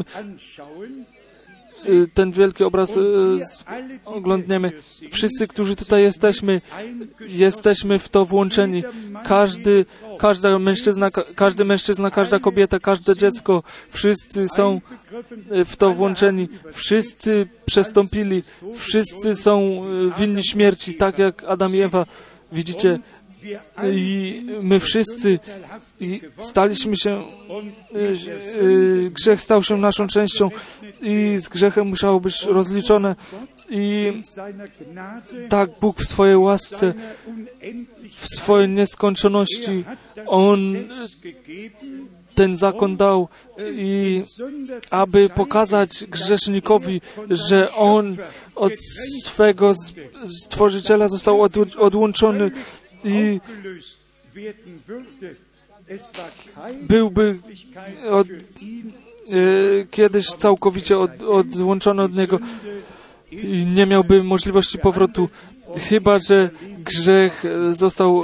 ten wielki obraz oglądniemy. Wszyscy, którzy tutaj jesteśmy, jesteśmy w to włączeni. Każdy, każda mężczyzna, każdy mężczyzna, każda kobieta, każde dziecko, wszyscy są w to włączeni. Wszyscy przestąpili. Wszyscy są winni śmierci, tak jak Adam i Ewa. Widzicie? I my wszyscy staliśmy się, grzech stał się naszą częścią i z grzechem musiało być rozliczone. I tak Bóg w swojej łasce, w swojej nieskończoności, On ten zakon dał, i aby pokazać grzesznikowi, że on od swego Stworzyciela został od, odłączony i byłby od, e, kiedyś całkowicie od, odłączony od Niego i nie miałby możliwości powrotu, chyba że grzech został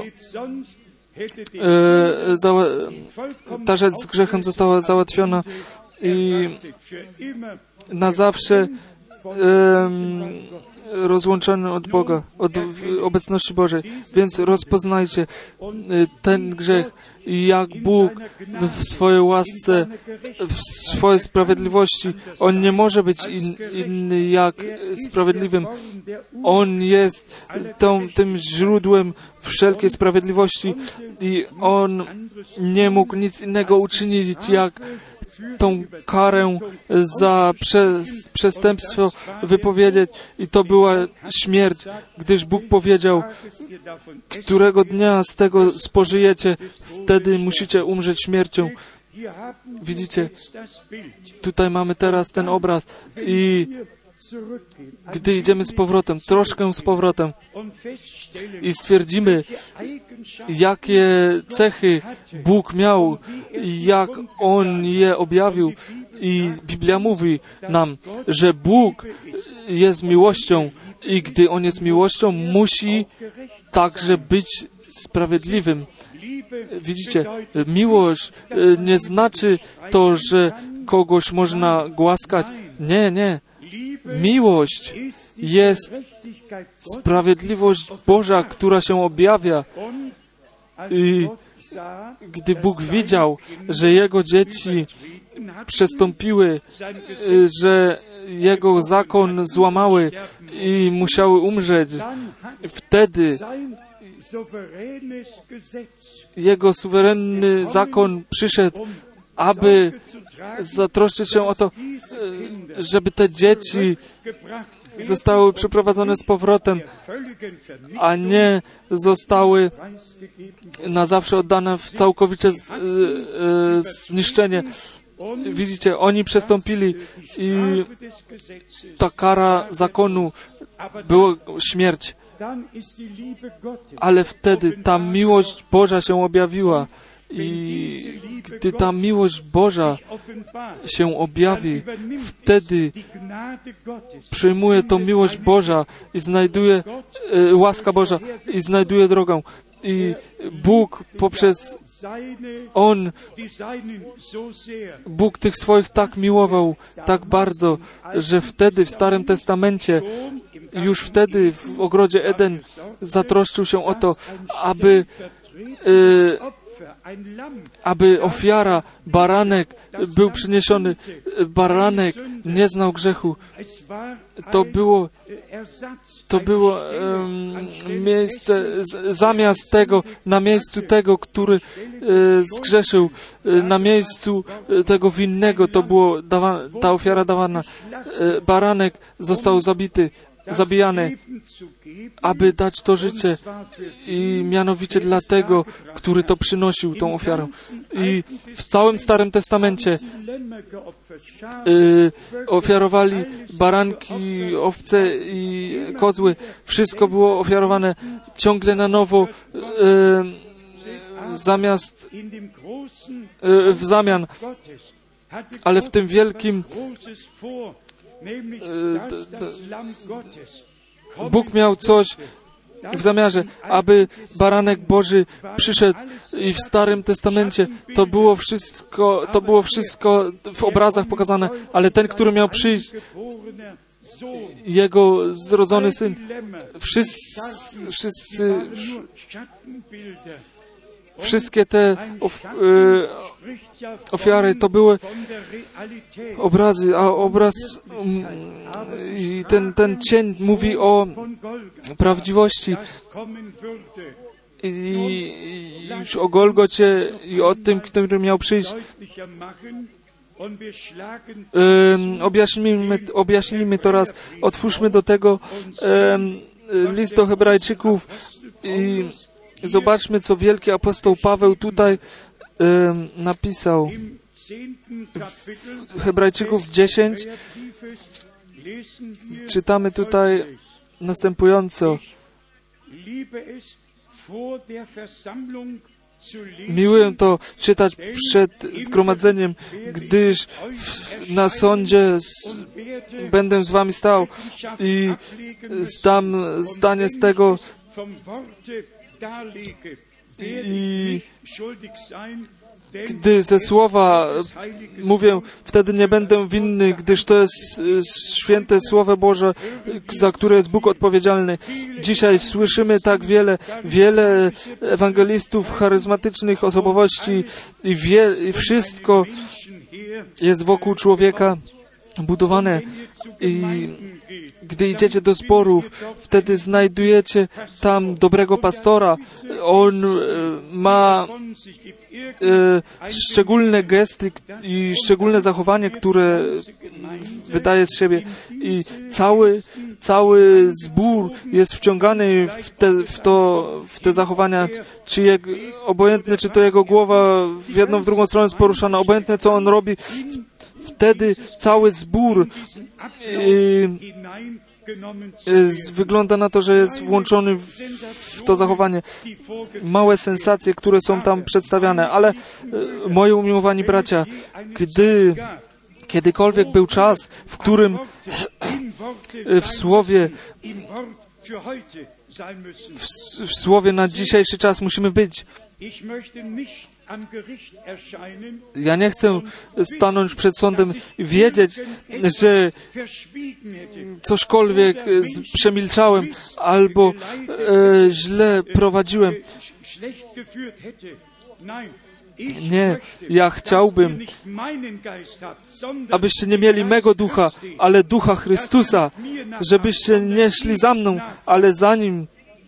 e, zała, ta rzecz z grzechem została załatwiona i na zawsze e, rozłączony od Boga, od obecności Bożej. Więc rozpoznajcie ten grzech i jak Bóg w swojej łasce, w swojej sprawiedliwości, On nie może być in, inny jak sprawiedliwym. On jest tą, tym źródłem wszelkiej sprawiedliwości i On nie mógł nic innego uczynić, jak tą karę za prze, przestępstwo wypowiedzieć, i to była śmierć, gdyż Bóg powiedział, którego dnia z tego spożyjecie, wtedy musicie umrzeć śmiercią. Widzicie, tutaj mamy teraz ten obraz i gdy idziemy z powrotem, troszkę z powrotem i stwierdzimy, jakie cechy Bóg miał, jak On je objawił, i Biblia mówi nam, że Bóg jest miłością i gdy On jest miłością, musi także być sprawiedliwym. Widzicie, miłość nie znaczy to, że kogoś można głaskać. Nie, nie. Miłość jest sprawiedliwość Boża, która się objawia. I gdy Bóg widział, że Jego dzieci przestąpiły, że Jego zakon złamały i musiały umrzeć, wtedy Jego suwerenny zakon przyszedł, aby zatroszczyć się o to, żeby te dzieci zostały przeprowadzone z powrotem, a nie zostały na zawsze oddane w całkowicie z, e, zniszczenie. widzicie, oni przestąpili i ta kara zakonu była śmierć. Ale wtedy ta miłość Boża się objawiła. I gdy ta miłość Boża się objawi, wtedy przyjmuje tą miłość Boża i znajduje e, łaska Boża i znajduje drogę. I Bóg poprzez On, Bóg tych swoich tak miłował, tak bardzo, że wtedy w Starym Testamencie, już wtedy w ogrodzie Eden zatroszczył się o to, aby e, aby ofiara, baranek był przyniesiony. Baranek nie znał grzechu. To było, to było um, miejsce, z, zamiast tego, na miejscu tego, który e, zgrzeszył, e, na miejscu tego winnego, to było dawa, ta ofiara dawana. E, baranek został zabity, zabijany, aby dać to życie i mianowicie dla tego, który to przynosił, tą ofiarę. I w całym Starym Testamencie y, ofiarowali baranki, owce i kozły. Wszystko było ofiarowane ciągle na nowo y, zamiast y, w zamian. Ale w tym wielkim Bóg miał coś w zamiarze, aby baranek Boży przyszedł i w Starym Testamencie to było wszystko, to było wszystko w obrazach pokazane, ale ten, który miał przyjść, Jego zrodzony Syn, wszyscy, wszyscy wszystkie te of, y, ofiary to były obrazy, a obraz um, i ten, ten cień mówi o prawdziwości i, i już o Golgocie i o tym, który miał przyjść. Um, objaśnijmy, objaśnijmy to raz. Otwórzmy do tego um, list do Hebrajczyków i zobaczmy, co wielki apostoł Paweł tutaj um, napisał. W Hebrajczyków dziesięć czytamy tutaj następująco. Miłuję to czytać przed zgromadzeniem, gdyż w, na sądzie z, będę z wami stał i zdam zdanie z tego i gdy ze słowa mówię, wtedy nie będę winny, gdyż to jest święte Słowo Boże, za które jest Bóg odpowiedzialny. Dzisiaj słyszymy tak wiele, wiele ewangelistów, charyzmatycznych osobowości i, wie, i wszystko jest wokół człowieka budowane. I gdy idziecie do zborów, wtedy znajdujecie tam dobrego pastora. On ma e, szczególne gesty i szczególne zachowanie, które wydaje z siebie. I cały, cały zbór jest wciągany w te, w to, w te zachowania, czy jego, obojętne, czy to jego głowa w jedną, w drugą stronę jest poruszana, obojętne, co on robi, wtedy cały zbór y, y, wygląda na to, że jest włączony w, w to zachowanie. Małe sensacje, które są tam przedstawiane, ale y, moi umiłowani bracia, gdy kiedykolwiek był czas, w którym y, w Słowie w, w Słowie na dzisiejszy czas musimy być. Ja nie chcę stanąć przed sądem i wiedzieć, że cośkolwiek przemilczałem albo e, źle prowadziłem. Nie, ja chciałbym, abyście nie mieli mego ducha, ale ducha Chrystusa, żebyście nie szli za mną, ale za Nim.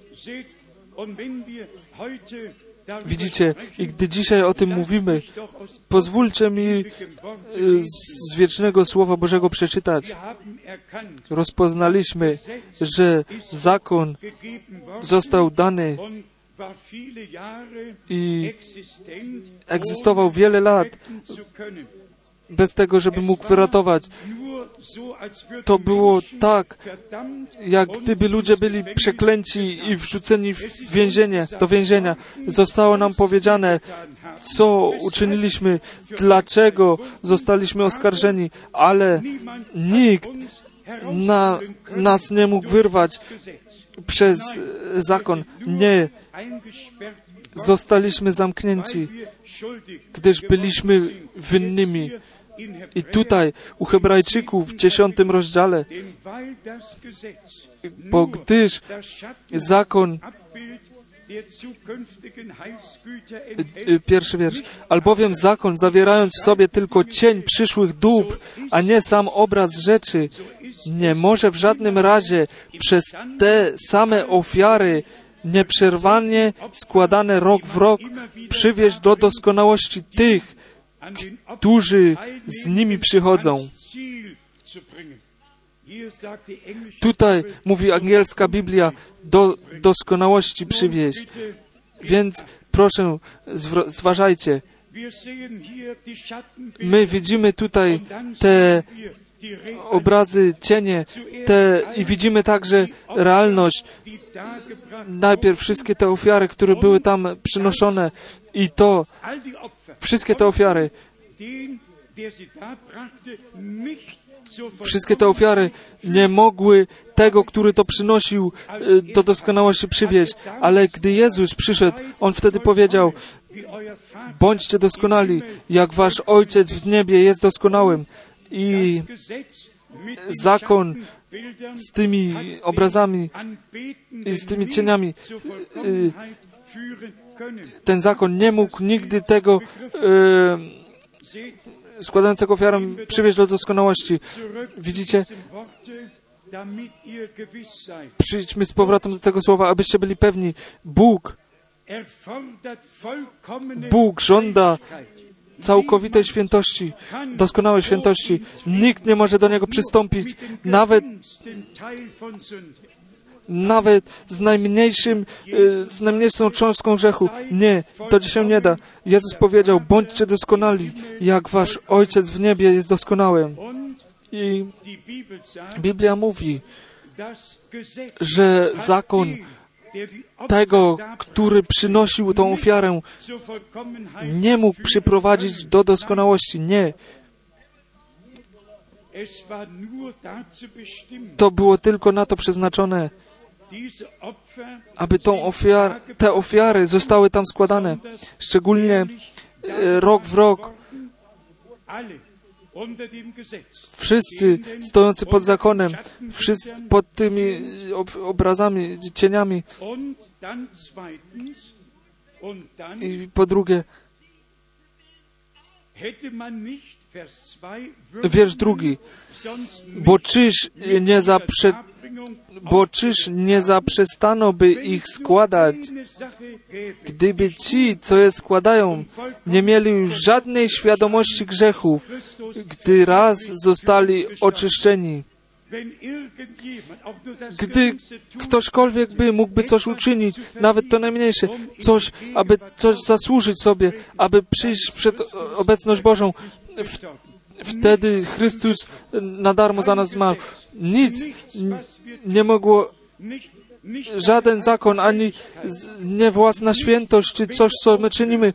Widzicie, i gdy dzisiaj o tym mówimy, pozwólcie mi z wiecznego Słowa Bożego przeczytać. Rozpoznaliśmy, że zakon został dany i egzystował wiele lat, bez tego, żeby mógł wyratować. To było tak, jak gdyby ludzie byli przeklęci i wrzuceni w więzienie, do więzienia. Zostało nam powiedziane, co uczyniliśmy, dlaczego zostaliśmy oskarżeni, ale nikt na, nas nie mógł wyrwać przez zakon. Nie. Zostaliśmy zamknięci, gdyż byliśmy winnymi. I tutaj u Hebrajczyków w dziesiątym rozdziale, bo gdyż zakon, pierwszy wiersz, albowiem zakon, zawierając w sobie tylko cień przyszłych dóbr, a nie sam obraz rzeczy, nie może w żadnym razie przez te same ofiary nieprzerwanie składane rok w rok przywieźć do doskonałości tych, którzy z nimi przychodzą. Tutaj mówi angielska Biblia, do doskonałości przywieźć. Więc proszę, zważajcie. My widzimy tutaj te obrazy, cienie, te, i widzimy także realność. Najpierw wszystkie te ofiary, które były tam przynoszone, i to wszystkie te ofiary, wszystkie te ofiary nie mogły tego, który to przynosił, do doskonałości przywieźć. Ale gdy Jezus przyszedł, On wtedy powiedział, bądźcie doskonali, jak wasz Ojciec w niebie jest doskonałym. I zakon z tymi obrazami i z tymi cieniami, ten zakon nie mógł nigdy tego e, składającego ofiarę przywieźć do doskonałości. Widzicie? Przyjdźmy z powrotem do tego słowa, abyście byli pewni. Bóg, Bóg żąda całkowitej świętości, doskonałej świętości. Nikt nie może do Niego przystąpić, nawet nawet z najmniejszym, z najmniejszą cząstką grzechu. Nie, to się nie da. Jezus powiedział, bądźcie doskonali, jak wasz Ojciec w niebie jest doskonałym. I Biblia mówi, że zakon tego, który przynosił tą ofiarę, nie mógł przyprowadzić do doskonałości. Nie. To było tylko na to przeznaczone, aby tą ofiar, te ofiary zostały tam składane. Szczególnie e, rok w rok. Wszyscy stojący pod zakonem, wszyscy pod tymi obrazami, cieniami. I po drugie, wiersz drugi, bo czyż nie zaprze, bo czyż nie zaprzestano by ich składać, gdyby ci, co je składają, nie mieli już żadnej świadomości grzechów, gdy raz zostali oczyszczeni. Gdy ktośkolwiek by mógłby coś uczynić, nawet to najmniejsze, coś, aby coś zasłużyć sobie, aby przyjść przed obecność Bożą, w, wtedy Chrystus na darmo za nas zmarł. Nic nie mogło, żaden zakon, ani nie własna świętość, czy coś, co my czynimy.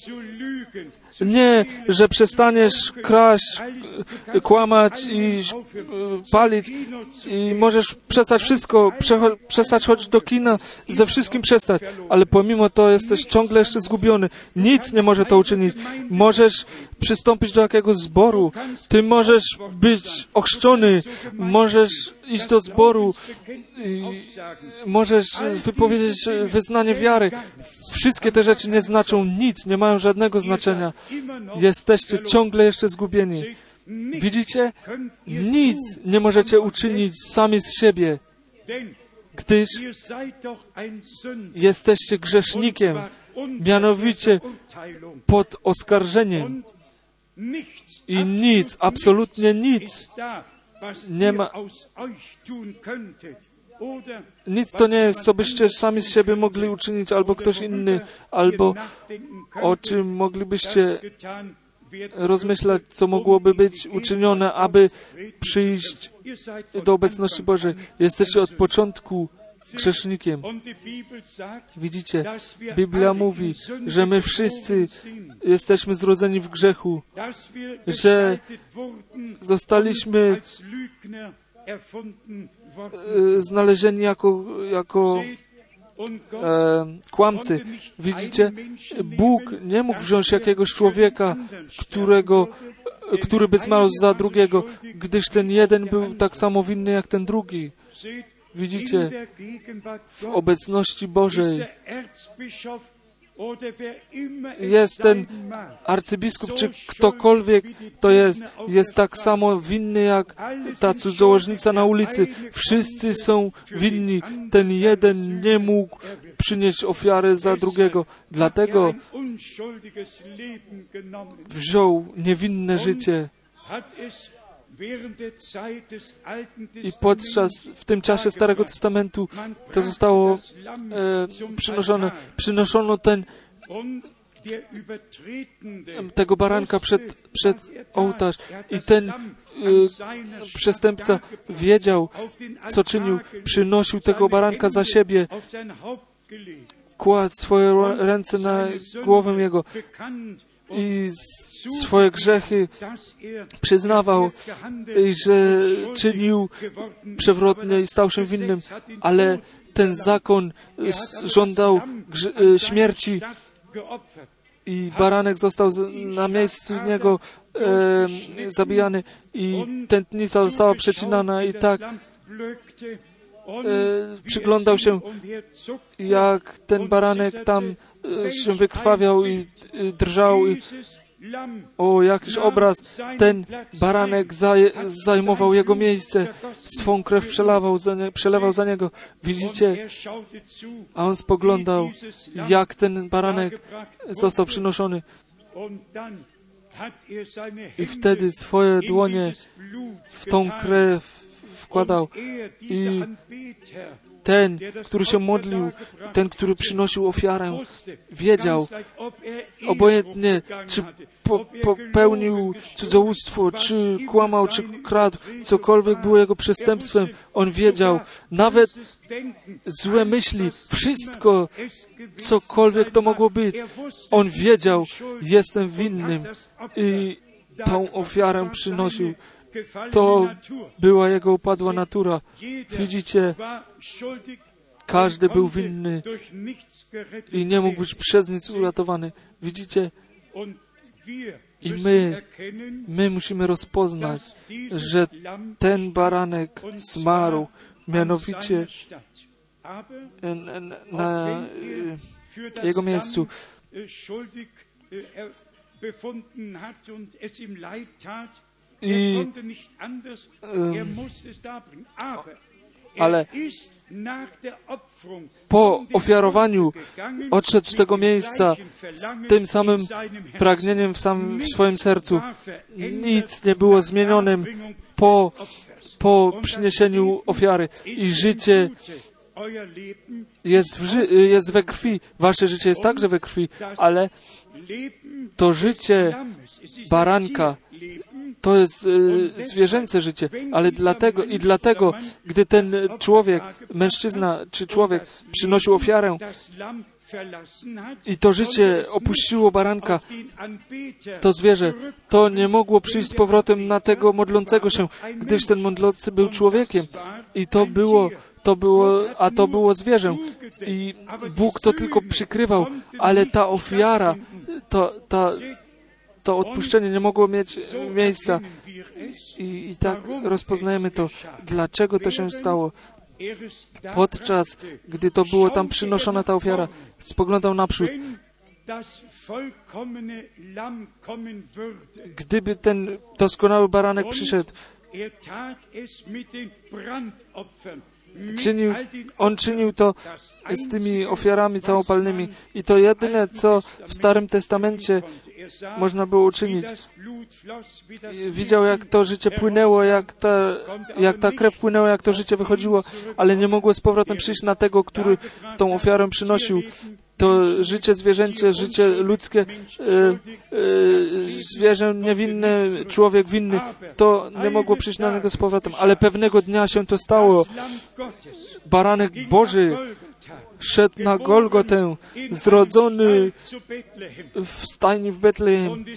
Nie, że przestaniesz kraść, kłamać i palić i możesz przestać wszystko, przecho- przestać chodzić do kina, ze wszystkim przestać, ale pomimo to jesteś ciągle jeszcze zgubiony. Nic nie może to uczynić. Możesz przystąpić do jakiegoś zboru, ty możesz być ochrzczony, możesz iść do zboru, możesz wypowiedzieć wyznanie wiary. Wszystkie te rzeczy nie znaczą nic, nie mają żadnego znaczenia. Jesteście ciągle jeszcze zgubieni. Widzicie? Nic nie możecie uczynić sami z siebie, gdyż jesteście grzesznikiem, mianowicie pod oskarżeniem. I nic, absolutnie nic nie ma. Nic to nie jest, co byście sami z siebie mogli uczynić, albo ktoś inny, albo o czym moglibyście rozmyślać, co mogłoby być uczynione, aby przyjść do obecności Bożej. Jesteście od początku grzesznikiem. Widzicie, Biblia mówi, że my wszyscy jesteśmy zrodzeni w grzechu, że zostaliśmy e, znalezieni jako, jako e, kłamcy. Widzicie, Bóg nie mógł wziąć jakiegoś człowieka, którego, który by zmarł za drugiego, gdyż ten jeden był tak samo winny jak ten drugi. Widzicie, w obecności Bożej jest ten arcybiskup, czy ktokolwiek to jest, jest tak samo winny jak ta cudzołożnica na ulicy. Wszyscy są winni. Ten jeden nie mógł przynieść ofiarę za drugiego. Dlatego wziął niewinne życie. I podczas, w tym czasie Starego Testamentu to zostało e, przynoszone. Przynoszono ten, tego baranka przed, przed ołtarz i ten e, przestępca wiedział, co czynił. Przynosił tego baranka za siebie, kładł swoje ręce na głowę jego i swoje grzechy przyznawał, że czynił przewrotnie i stał się winnym, ale ten zakon żądał śmierci i baranek został na miejscu niego e, zabijany i tętnica została przecinana i tak e, przyglądał się, jak ten baranek tam się wykrwawiał i drżał i o, jakiś obraz. Ten baranek zaj, zajmował jego miejsce, swą krew przelewał za, nie, przelewał za niego. Widzicie? A on spoglądał, jak ten baranek został przynoszony. I wtedy swoje dłonie w tą krew wkładał. I ten, który się modlił, ten, który przynosił ofiarę, wiedział, obojętnie, czy po, popełnił cudzołóstwo, czy kłamał, czy kradł, cokolwiek było jego przestępstwem, on wiedział, nawet złe myśli, wszystko, cokolwiek to mogło być, on wiedział, jestem winnym i tą ofiarę przynosił. To była jego upadła natura. Widzicie, każdy był winny i nie mógł być przez nic uratowany. Widzicie? I my, my musimy rozpoznać, że ten baranek zmarł, mianowicie na, na jego miejscu. I, um, ale po ofiarowaniu odszedł z tego miejsca z tym samym pragnieniem w, samym, w swoim sercu. Nic nie było zmienionym po, po przyniesieniu ofiary. I życie jest, w ży- jest we krwi. Wasze życie jest także we krwi, ale to życie baranka to jest e, zwierzęce życie, ale dlatego i dlatego, gdy ten człowiek, mężczyzna czy człowiek przynosił ofiarę i to życie opuściło baranka, to zwierzę, to nie mogło przyjść z powrotem na tego modlącego się, gdyż ten modlący był człowiekiem i to było, to było, a to było zwierzę i Bóg to tylko przykrywał, ale ta ofiara, to, ta to odpuszczenie nie mogło mieć miejsca. I, I tak rozpoznajemy to, dlaczego to się stało. Podczas gdy to było tam przynoszona ta ofiara, spoglądał naprzód. Gdyby ten doskonały baranek przyszedł, Czynił, on czynił to z tymi ofiarami całopalnymi i to jedyne, co w Starym Testamencie można było uczynić. Widział, jak to życie płynęło, jak ta, jak ta krew płynęła, jak to życie wychodziło, ale nie mogło z powrotem przyjść na tego, który tą ofiarę przynosił. to życie zwierzęcze, życie ludzkie, e, e, zwierzę niewinne, człowiek winny, to nie mogło przyjść na niego z powrotem. Ale pewnego dnia się to stało. Baranek Boży szedł na Golgotę, zrodzony w stajni w Betlejem,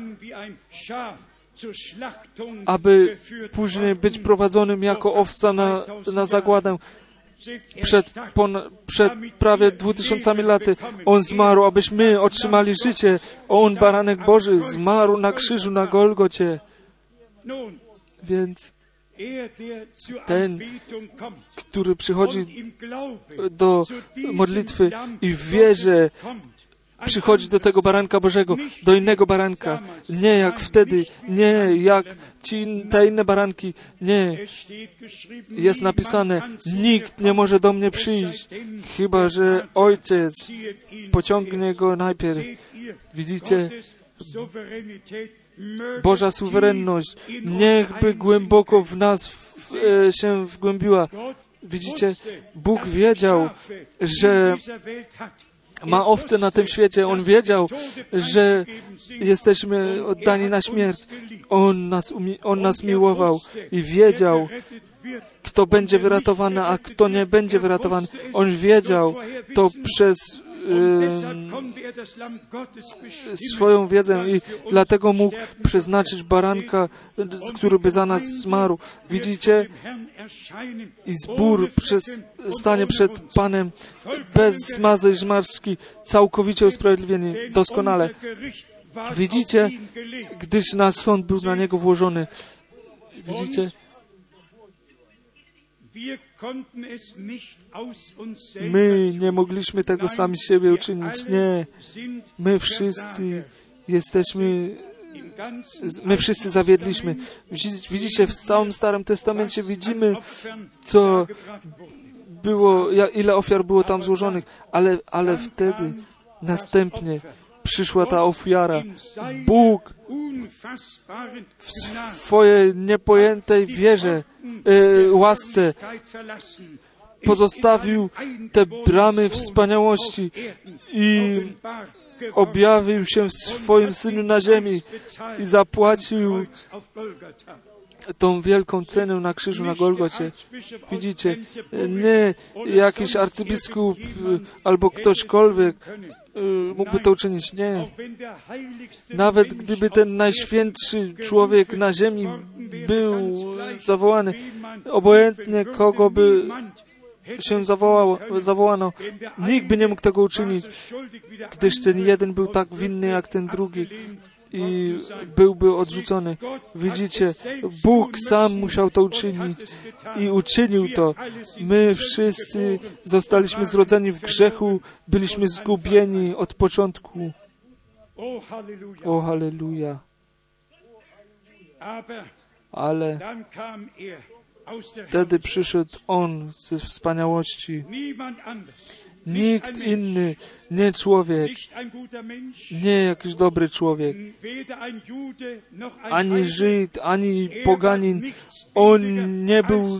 aby później być prowadzonym jako owca na, na zagładę. Przed, pon, przed prawie dwutysiącami laty On zmarł, abyśmy otrzymali życie. On, Baranek Boży, zmarł na krzyżu na Golgocie. Więc ten, który przychodzi do modlitwy i w wierze przychodzi do tego Baranka Bożego, do innego baranka, nie jak wtedy, nie jak ci, te inne baranki, nie. Jest napisane, nikt nie może do mnie przyjść, chyba że Ojciec pociągnie go najpierw. Widzicie? Boża suwerenność niechby głęboko w nas w, e, się wgłębiła. Widzicie? Bóg wiedział, że ma owce na tym świecie. On wiedział, że jesteśmy oddani na śmierć. On nas, umi- On nas miłował i wiedział, kto będzie wyratowany, a kto nie będzie wyratowany. On wiedział to przez swoją wiedzę i dlatego mógł przeznaczyć baranka, który by za nas zmarł. Widzicie? I zbór przez, stanie przed Panem bez zmazy żmarski, całkowicie usprawiedliwieni, doskonale. Widzicie? Gdyż nasz sąd był na Niego włożony. Widzicie? My nie mogliśmy tego sami z siebie uczynić. Nie. My wszyscy jesteśmy, my wszyscy zawiedliśmy. Widzicie, w całym Starym Testamencie widzimy, co było, ile ofiar było tam złożonych, ale, ale wtedy następnie przyszła ta ofiara. Bóg w swojej niepojętej wierze, e, łasce pozostawił te bramy wspaniałości i objawił się w swoim Synu na ziemi i zapłacił tą wielką cenę na krzyżu na Golgocie. Widzicie, nie jakiś arcybiskup albo ktośkolwiek mógłby to uczynić. Nie. Nawet gdyby ten najświętszy człowiek na ziemi był zawołany, obojętnie kogo by się zawołało, zawołano, nikt by nie mógł tego uczynić, gdyż ten jeden był tak winny jak ten drugi i byłby odrzucony. Widzicie, Bóg sam musiał to uczynić i uczynił to. My wszyscy zostaliśmy zrodzeni w grzechu, byliśmy zgubieni od początku. O, halleluja. Ale wtedy przyszedł On ze wspaniałości. Nikt inny, nie człowiek, nie jakiś dobry człowiek, ani Żyd, ani poganin. On nie był,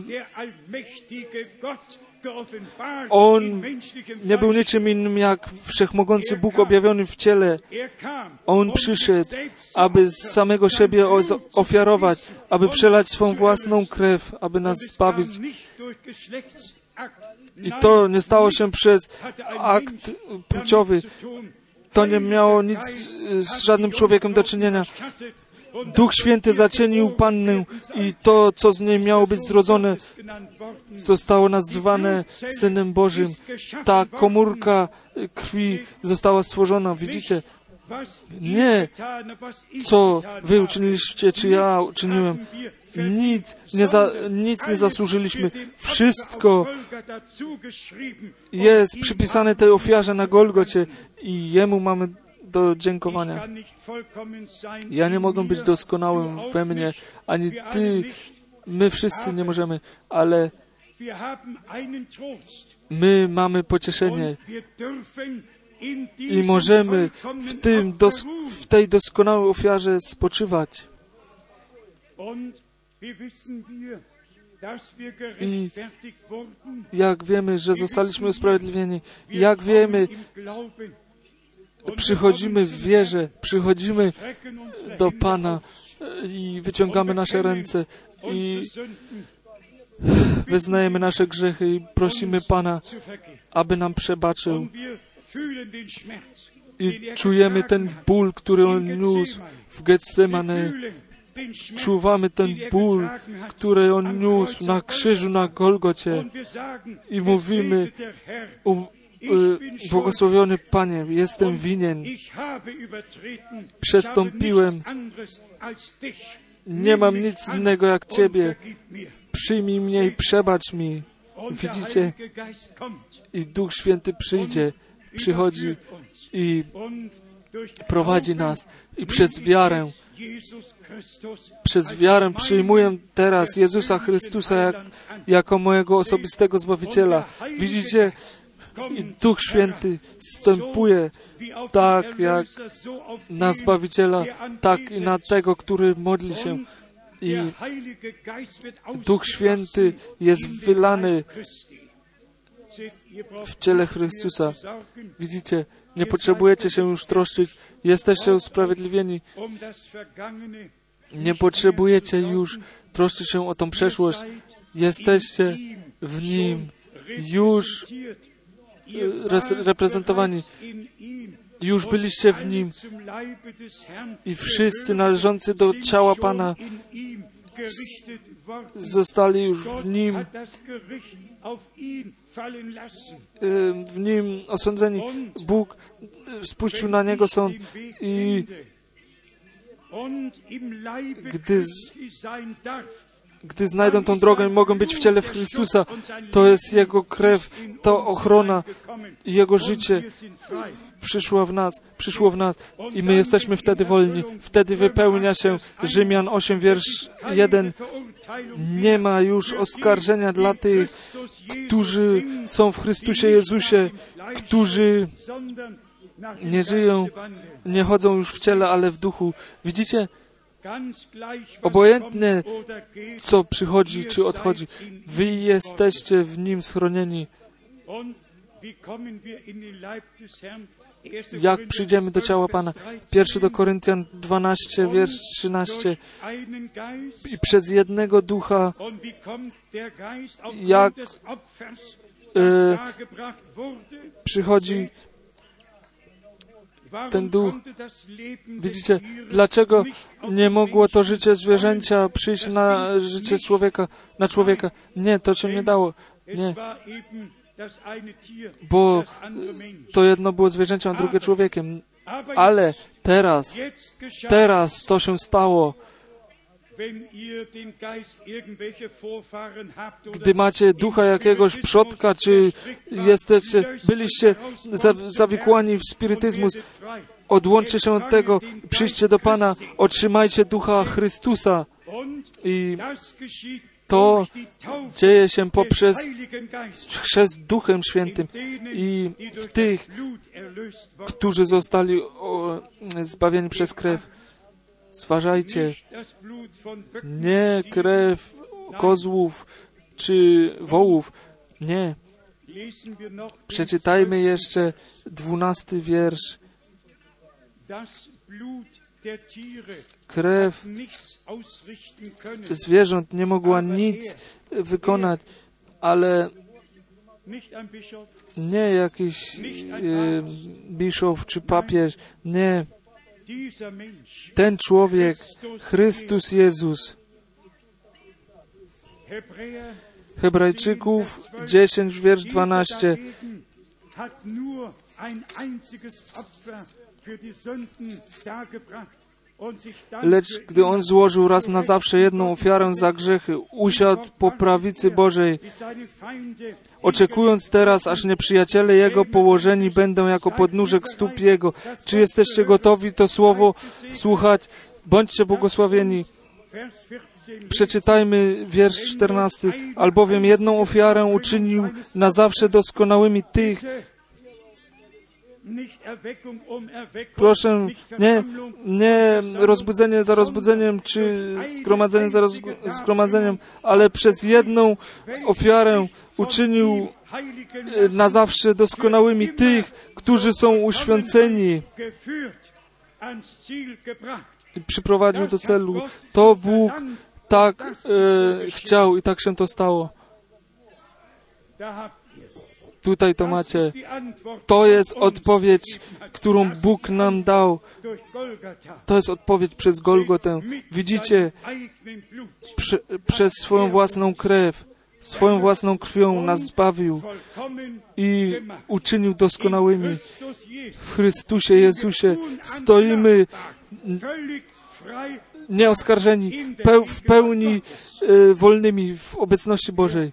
On nie był niczym innym jak wszechmogący Bóg objawiony w ciele. On przyszedł, aby z samego siebie ofiarować, aby przelać swą własną krew, aby nas zbawić. I to nie stało się przez akt płciowy. To nie miało nic z żadnym człowiekiem do czynienia. Duch Święty zacienił Pannę i to, co z niej miało być zrodzone, zostało nazywane Synem Bożym. Ta komórka krwi została stworzona. Widzicie? Nie, co wy uczyniliście, czy ja uczyniłem. Nic nie, za, nic nie zasłużyliśmy. Wszystko jest przypisane tej ofiarze na Golgocie i Jemu mamy do dziękowania. Ja nie mogę być doskonałym we mnie, ani Ty, my wszyscy nie możemy, ale my mamy pocieszenie i możemy w, tym dos, w tej doskonałej ofiarze spoczywać. I jak wiemy, że zostaliśmy usprawiedliwieni, jak wiemy, przychodzimy w wierze, przychodzimy do Pana i wyciągamy nasze ręce i wyznajemy nasze grzechy i prosimy Pana, aby nam przebaczył. I czujemy ten ból, który On niósł w Getsemane. Czuwamy ten ból, który On niósł na krzyżu, na Golgocie. I mówimy, um, y, błogosławiony Panie, jestem winien. Przestąpiłem. Nie mam nic innego jak Ciebie. Przyjmij mnie i przebacz mi. Widzicie? I Duch Święty przyjdzie, przychodzi i prowadzi nas. I przez wiarę, przez wiarę przyjmuję teraz Jezusa Chrystusa jak, jako mojego osobistego Zbawiciela. Widzicie? I Duch Święty zstępuje tak jak na Zbawiciela, tak i na tego, który modli się. I Duch Święty jest wylany w ciele Chrystusa. Widzicie, nie potrzebujecie się już troszczyć. Jesteście usprawiedliwieni. Nie potrzebujecie już troszczyć się o tą przeszłość. Jesteście w Nim już reprezentowani. Już byliście w Nim i wszyscy należący do ciała Pana zostali już w Nim w Nim osądzeni. Bóg spuścił na Niego sąd i gdy, z, gdy znajdą tą drogę i mogą być w ciele w Chrystusa, to jest Jego krew, to ochrona i Jego życie przyszło w nas, przyszło w nas i my jesteśmy wtedy wolni. Wtedy wypełnia się Rzymian osiem, wiersz jeden. Nie ma już oskarżenia dla tych, którzy są w Chrystusie Jezusie, którzy nie żyją, nie chodzą już w ciele, ale w duchu. Widzicie? Obojętnie, co przychodzi, czy odchodzi, wy jesteście w Nim schronieni. Jak przyjdziemy do ciała Pana? Pierwszy do Koryntian dwanaście, wiersz trzynaście. I przez jednego ducha, jak e, przychodzi ten duch. Widzicie, dlaczego nie mogło to życie zwierzęcia przyjść na życie człowieka, na człowieka? Nie, to się nie dało. Nie. Bo to jedno było zwierzęciem, a drugie człowiekiem. Ale teraz, teraz to się stało. Gdy macie ducha jakiegoś przodka, czy jesteście, byliście zawikłani w spirytyzmus, odłączcie się od tego, przyjdźcie do Pana, otrzymajcie ducha Chrystusa. I to dzieje się poprzez chrzest Duchem Świętym i w tych, którzy zostali o, zbawieni przez krew. Zważajcie, nie krew kozłów czy wołów, nie. Przeczytajmy jeszcze dwunasty wiersz. Krew zwierząt nie mogła nic wykonać, ale nie jakiś e, biszof czy papież, nie. Ten człowiek, Chrystus Jezus. Hebrajczyków dziesięć, wiersz dwanaście. Lecz gdy On złożył raz na zawsze jedną ofiarę za grzechy, usiadł po prawicy Bożej, oczekując teraz, aż nieprzyjaciele Jego położeni będą jako podnóżek stóp Jego. Czy jesteście gotowi to słowo słuchać? Bądźcie błogosławieni. Przeczytajmy wiersz czternasty. Albowiem jedną ofiarę uczynił na zawsze doskonałymi tych, Proszę, nie, nie rozbudzenie za rozbudzeniem, czy zgromadzenie za rozg- zgromadzeniem, ale przez jedną ofiarę uczynił na zawsze doskonałymi tych, którzy są uświęceni i przyprowadził do celu. To Bóg tak e, chciał i tak się to stało. Tutaj to macie. To jest odpowiedź, którą Bóg nam dał. To jest odpowiedź przez Golgotę. Widzicie, prze, przez swoją własną krew, swoją własną krwią nas zbawił i uczynił doskonałymi. W Chrystusie Jezusie stoimy nieoskarżeni, peł, w pełni e, wolnymi w obecności Bożej.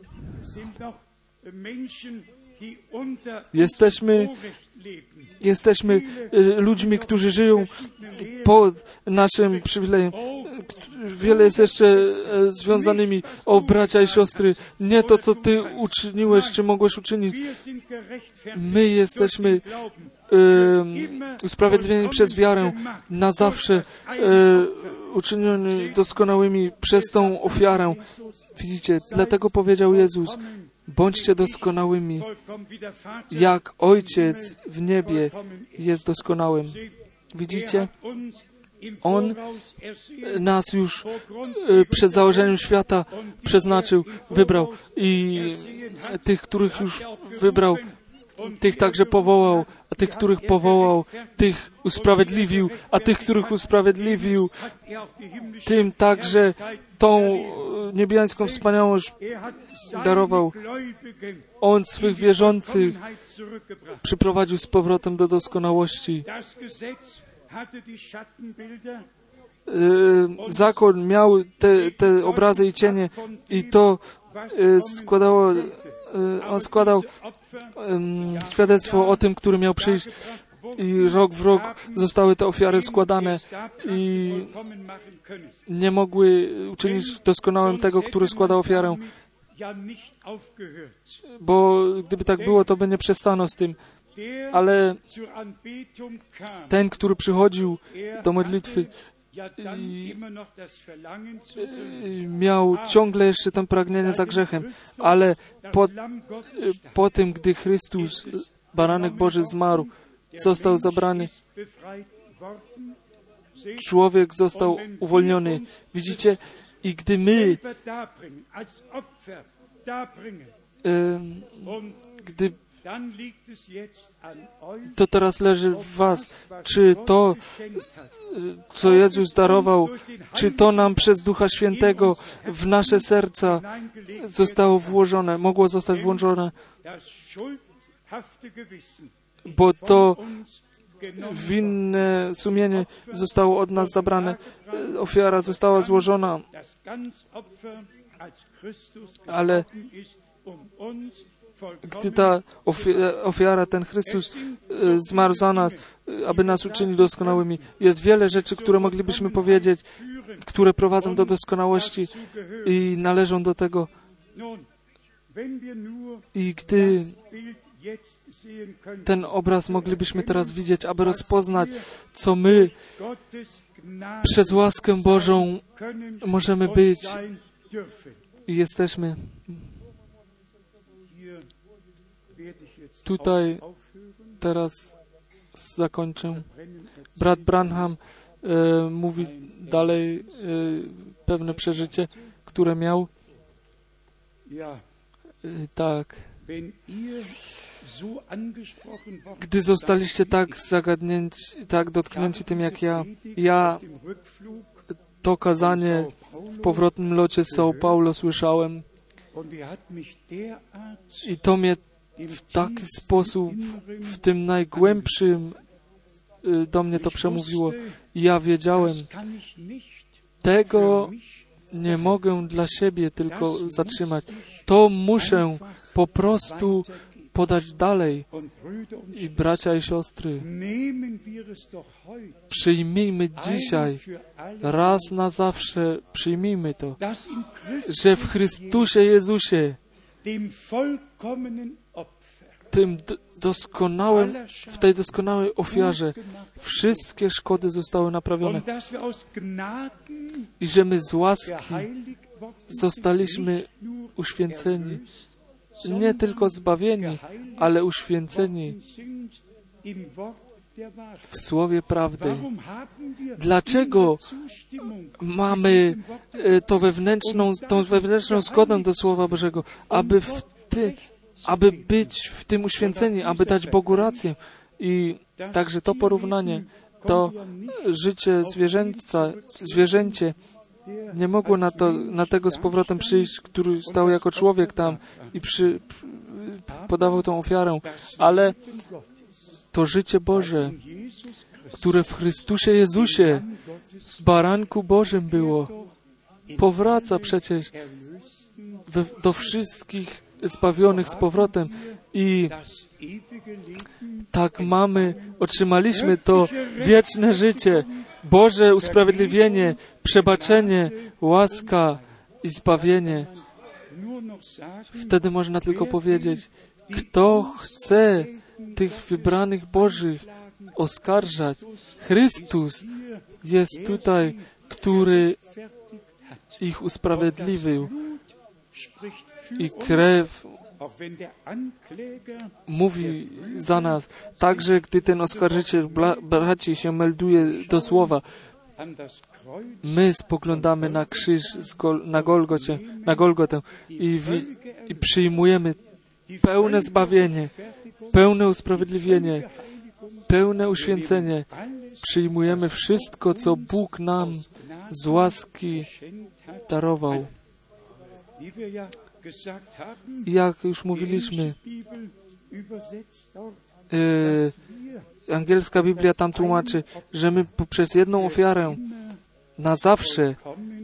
Jesteśmy, jesteśmy ludźmi, którzy żyją pod naszym przywilejem. Wiele jest jeszcze związanymi. O, bracia i siostry, nie to, co Ty uczyniłeś, czy mogłeś uczynić. My jesteśmy e, usprawiedliwieni przez wiarę, na zawsze e, uczynieni doskonałymi przez tą ofiarę. Widzicie, dlatego powiedział Jezus: bądźcie doskonałymi, jak Ojciec w niebie jest doskonałym. Widzicie? On nas już przed założeniem świata przeznaczył, wybrał i tych, których już wybrał, tych także powołał, a tych, których powołał, tych usprawiedliwił, a tych, których usprawiedliwił, tym także tą niebiańską wspaniałość darował. On swych wierzących przyprowadził z powrotem do doskonałości. Zakon miał te, te obrazy i cienie i to składało, on składał um, świadectwo o tym, który miał przyjść, i rok w rok zostały te ofiary składane i nie mogły uczynić doskonałym tego, który składał ofiarę, bo gdyby tak było, to by nie przestano z tym. Ale ten, który przychodził do modlitwy, i miał ciągle jeszcze to pragnienie za grzechem, ale po, po tym, gdy Chrystus, Baranek Boży, zmarł, został zabrany, człowiek został uwolniony. Widzicie? I gdy my e, gdy to teraz leży w was, czy to, co Jezus darował, czy to nam przez Ducha Świętego w nasze serca zostało włożone, mogło zostać włączone, bo to winne sumienie zostało od nas zabrane, ofiara została złożona, ale gdy ta ofiara, ten Chrystus zmarł za nas, aby nas uczynić doskonałymi. Jest wiele rzeczy, które moglibyśmy powiedzieć, które prowadzą do doskonałości i należą do tego. I gdy ten obraz moglibyśmy teraz widzieć, aby rozpoznać, co my przez łaskę Bożą możemy być i jesteśmy. Tutaj teraz zakończę. Brat Branham e, mówi dalej e, pewne przeżycie, które miał. E, tak. Gdy zostaliście tak zagadnięci, tak dotknięci tym jak ja, ja to kazanie w powrotnym locie z São Paulo słyszałem i to mnie w taki sposób, w tym najgłębszym do mnie to przemówiło. Ja wiedziałem, tego nie mogę dla siebie tylko zatrzymać. To muszę po prostu podać dalej. I bracia i siostry, przyjmijmy dzisiaj, raz na zawsze przyjmijmy to, że w Chrystusie Jezusie, tym d- doskonałym, w tej doskonałej ofiarze wszystkie szkody zostały naprawione i że my z łaski zostaliśmy uświęceni, nie tylko zbawieni, ale uświęceni w Słowie Prawdy. Dlaczego mamy to wewnętrzną, tą wewnętrzną zgodę do Słowa Bożego, aby, w ty, aby być w tym uświęceni, aby dać Bogu rację? I także to porównanie, to życie zwierzęca, zwierzęcie nie mogło na, to, na tego z powrotem przyjść, który stał jako człowiek tam i przy, podawał tą ofiarę, ale to życie Boże, które w Chrystusie Jezusie, w Baranku Bożym było, powraca przecież we, do wszystkich zbawionych z powrotem i tak mamy, otrzymaliśmy to wieczne życie, Boże usprawiedliwienie, przebaczenie, łaska i zbawienie. Wtedy można tylko powiedzieć, kto chce tych wybranych Bożych oskarżać, Chrystus jest tutaj, który ich usprawiedliwił i krew mówi za nas. Także gdy ten oskarżyciel braci się melduje do słowa, my spoglądamy na krzyż z Gol, na, Golgocie, na Golgotę i, wi, i przyjmujemy pełne zbawienie, pełne usprawiedliwienie, pełne uświęcenie. Przyjmujemy wszystko, co Bóg nam z łaski darował. Jak już mówiliśmy, e, angielska Biblia tam tłumaczy, że my poprzez jedną ofiarę na zawsze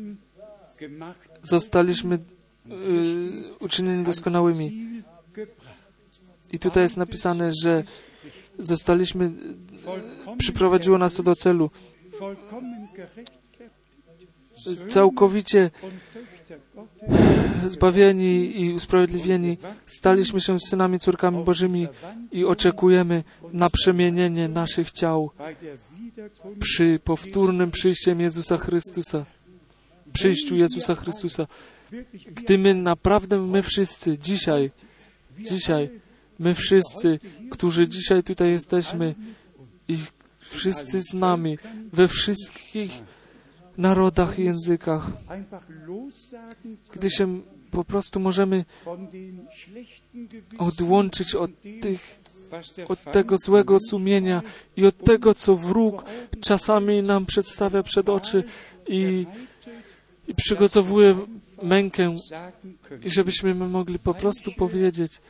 zostaliśmy e, uczynieni doskonałymi. I tutaj jest napisane, że zostaliśmy, e, przyprowadziło nas to do celu. Całkowicie zbawieni i usprawiedliwieni, staliśmy się synami, córkami Bożymi i oczekujemy na przemienienie naszych ciał przy powtórnym przyjściu Jezusa Chrystusa, przyjściu Jezusa Chrystusa. Gdy my naprawdę, my wszyscy dzisiaj, dzisiaj, my wszyscy, którzy dzisiaj tutaj jesteśmy i wszyscy z nami, we wszystkich narodach i językach, gdy się po prostu możemy odłączyć od tych, od tego złego sumienia i od tego, co wróg czasami nam przedstawia przed oczy i, i przygotowuje mękę, i żebyśmy mogli po prostu powiedzieć,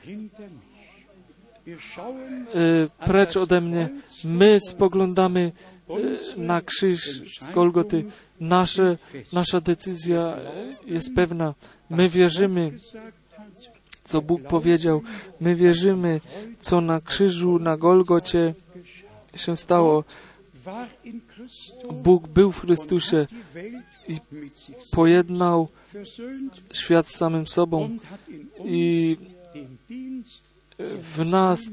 precz ode mnie, my spoglądamy na krzyż z Golgoty. Nasze, nasza decyzja jest pewna. My wierzymy, co Bóg powiedział. My wierzymy, co na krzyżu, na Golgocie się stało. Bóg był w Chrystusie i pojednał świat z samym sobą i w nas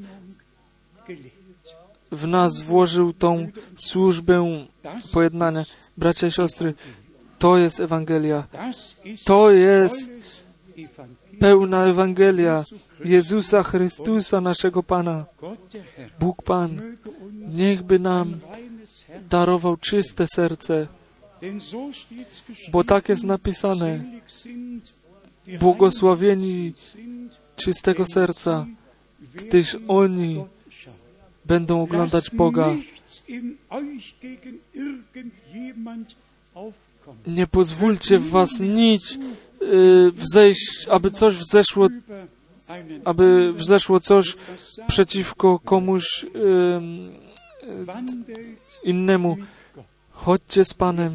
w nas włożył tą służbę pojednania. Bracia i siostry, to jest Ewangelia. To jest pełna Ewangelia Jezusa Chrystusa, naszego Pana. Bóg Pan, niechby nam darował czyste serce, bo tak jest napisane. Błogosławieni czystego serca, gdyż oni będą oglądać Boga. Nie pozwólcie w was nic y, wzejść, aby coś wzeszło, aby wzeszło coś przeciwko komuś y, y, innemu. Chodźcie z Panem.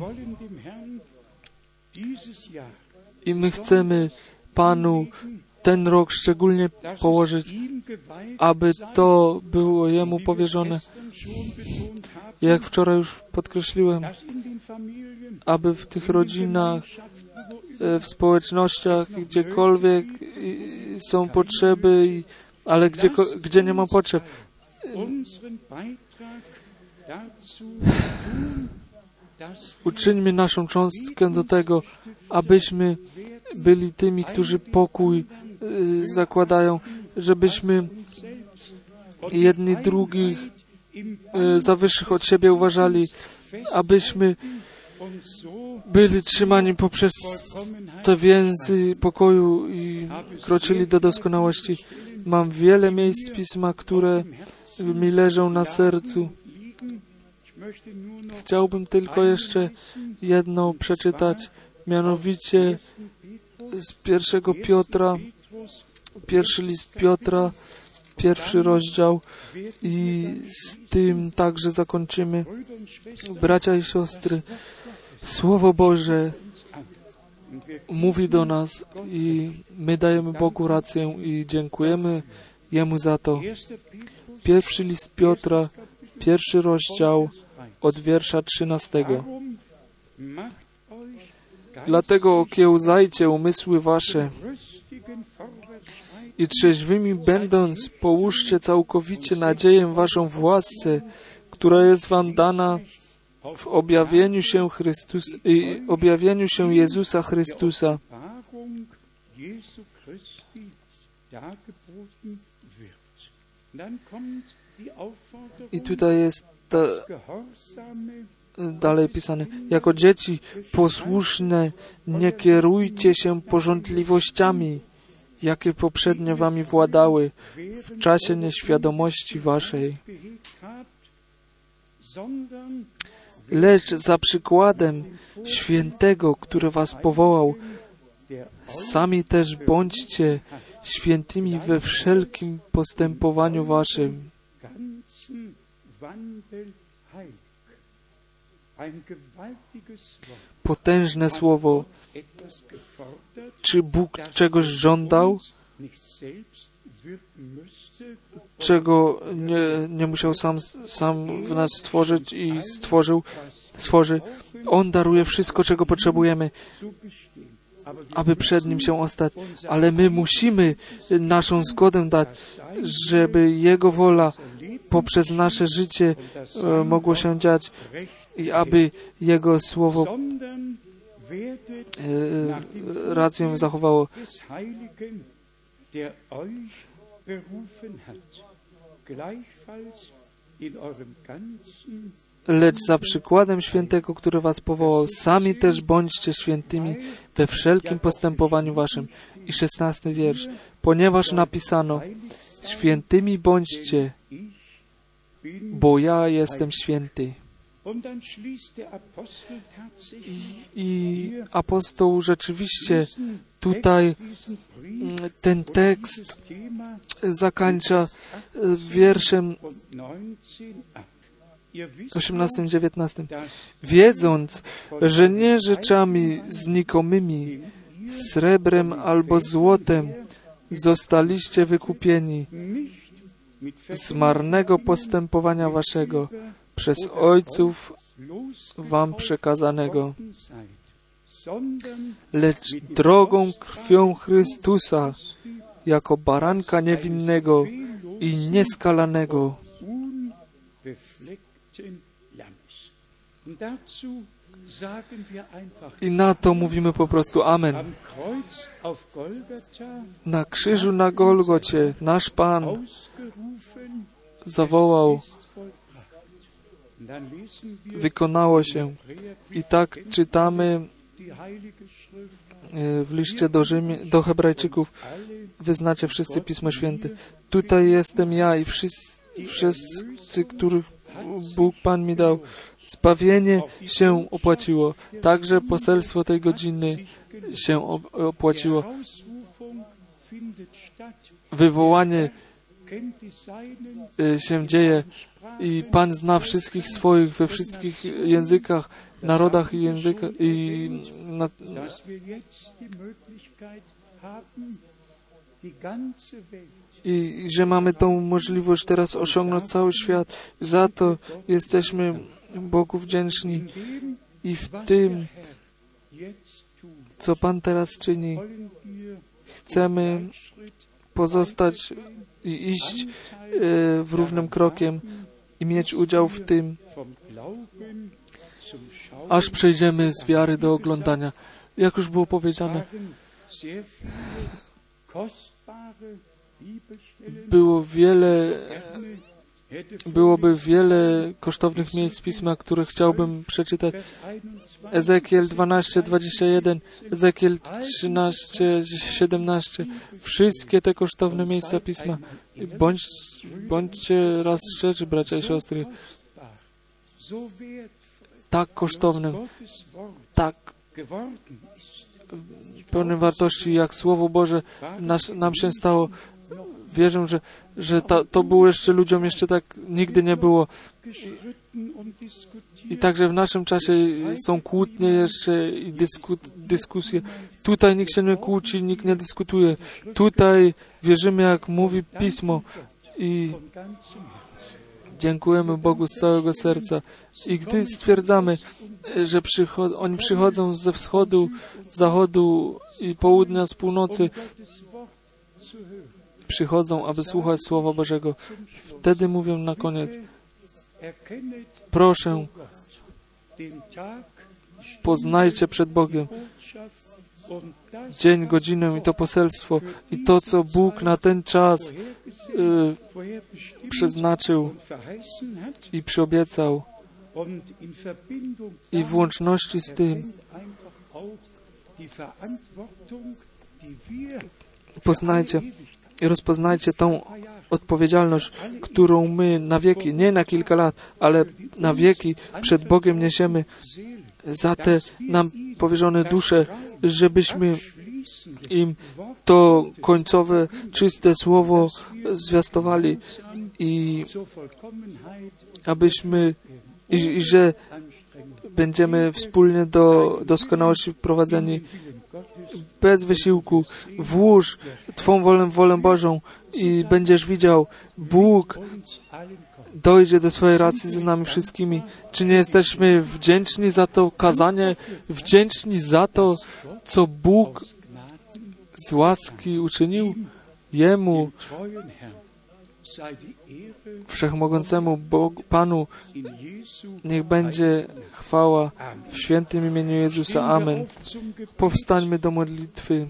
I my chcemy Panu ten rok szczególnie położyć, aby to było Jemu powierzone. Jak wczoraj już podkreśliłem, aby w tych rodzinach, w społecznościach, gdziekolwiek są potrzeby i ale gdzie, gdzie nie ma potrzeb. Uczyńmy naszą cząstkę do tego, abyśmy byli tymi, którzy pokój y, zakładają, żebyśmy jedni drugich y, za wyższych od siebie uważali, abyśmy byli trzymani poprzez te więzy pokoju i kroczyli do doskonałości. Mam wiele miejsc z Pisma, które mi leżą na sercu. Chciałbym tylko jeszcze jedno przeczytać, mianowicie z pierwszego Piotra, pierwszy list Piotra, pierwszy rozdział i z tym także zakończymy. Bracia i siostry, Słowo Boże mówi do nas i my dajemy Bogu rację i dziękujemy Jemu za to. Pierwszy list Piotra, pierwszy rozdział od wiersza trzynastego. Dlatego okiełzajcie umysły wasze i trzeźwymi będąc połóżcie całkowicie nadzieję waszą w łasce, która jest wam dana w objawieniu się Chrystus, y, objawieniu się Jezusa Chrystusa. I tutaj jest ta, dalej pisane, jako dzieci posłuszne nie kierujcie się pożądliwościami, jakie poprzednio wami władały w czasie nieświadomości waszej, lecz za przykładem świętego, który was powołał, sami też bądźcie świętymi we wszelkim postępowaniu waszym. Potężne słowo. Czy Bóg czegoś żądał, czego nie, nie musiał sam, sam w nas stworzyć i stworzył, stworzy? On daruje wszystko, czego potrzebujemy, aby przed Nim się ostać. Ale my musimy naszą zgodę dać, żeby Jego wola poprzez nasze życie e, mogło się dziać i aby Jego Słowo e, rację zachowało. Lecz za przykładem świętego, który was powołał, sami też bądźcie świętymi we wszelkim postępowaniu waszym. I szesnasty wiersz. Ponieważ napisano, świętymi bądźcie, bo ja jestem święty. I, i apostoł rzeczywiście tutaj ten tekst zakończa wierszem osiemnastym, dziewiętnastym. Wiedząc, że nie rzeczami znikomymi, srebrem albo złotem zostaliście wykupieni z marnego postępowania waszego przez ojców wam przekazanego, lecz drogą krwią Chrystusa, jako baranka niewinnego i nieskalanego. I na to mówimy po prostu amen. Na krzyżu na Golgocie nasz Pan zawołał, wykonało się. I tak czytamy w liście do, Rzymie, do Hebrajczyków, wyznacie wszyscy Pismo Święte. Tutaj jestem ja i wszyscy, wszyscy, których Bóg Pan mi dał. Zbawienie się opłaciło. Także poselstwo tej godziny się opłaciło. Wywołanie się dzieje i Pan zna wszystkich swoich we wszystkich językach, narodach i językach i na, i że mamy tą możliwość teraz osiągnąć cały świat. Za to jesteśmy Bogu wdzięczni i w tym, co Pan teraz czyni, chcemy pozostać i iść w równym krokiem i mieć udział w tym, aż przejdziemy z wiary do oglądania. Jak już było powiedziane, było wiele, byłoby wiele kosztownych miejsc Pisma, które chciałbym przeczytać. Ezekiel dwanaście, dwadzieścia jeden, Ezekiel trzynaście, siedemnaście. Wszystkie te kosztowne miejsca Pisma. Bądź, bądźcie raz szczerzy, bracia i siostry. Tak kosztownym, tak pełnym wartości, jak Słowo Boże nas, nam się stało. Wierzę, że, że to, to było jeszcze ludziom, jeszcze tak nigdy nie było. I, i także w naszym czasie są kłótnie jeszcze i dysku, dyskusje. Tutaj nikt się nie kłóci, nikt nie dyskutuje. Tutaj wierzymy, jak mówi Pismo. I dziękujemy Bogu z całego serca. I gdy stwierdzamy, że przychod- oni przychodzą ze wschodu, zachodu i południa, z północy, przychodzą, aby słuchać Słowa Bożego. Wtedy mówią na koniec: proszę, poznajcie przed Bogiem dzień, godzinę i to poselstwo i to, co Bóg na ten czas y, przeznaczył i przyobiecał. I w łączności z tym poznajcie i rozpoznajcie tą odpowiedzialność, którą my na wieki, nie na kilka lat, ale na wieki przed Bogiem niesiemy za te nam powierzone dusze, żebyśmy im to końcowe, czyste słowo zwiastowali i abyśmy, i, i że będziemy wspólnie do doskonałości wprowadzeni bez wysiłku. Włóż Twą wolę w wolę Bożą i będziesz widział, Bóg dojdzie do swojej racji ze nami wszystkimi. Czy nie jesteśmy wdzięczni za to kazanie, wdzięczni za to, co Bóg z łaski uczynił? Jemu, Wszechmogącemu Bogu, Panu, niech będzie chwała w świętym imieniu Jezusa. Amen. Powstańmy do modlitwy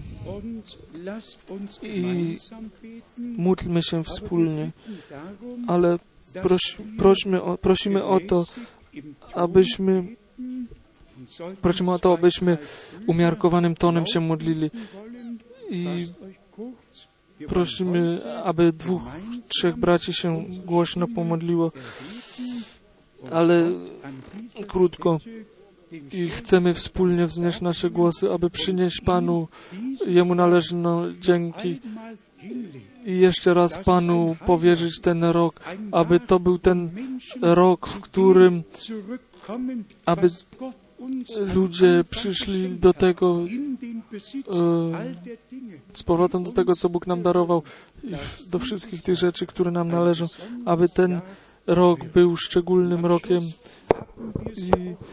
i módlmy się wspólnie, ale proś, prośmy o, prosimy o to, abyśmy prosimy o to, abyśmy umiarkowanym tonem się modlili i prosimy, aby dwóch, trzech braci się głośno pomodliło, ale krótko. I chcemy wspólnie wznieść nasze głosy, aby przynieść Panu, Jemu należną dzięki i jeszcze raz Panu powierzyć ten rok, aby to był ten rok, w którym aby ludzie przyszli do tego, e, z powrotem do tego, co Bóg nam darował, do wszystkich tych rzeczy, które nam należą, aby ten rok był szczególnym rokiem. I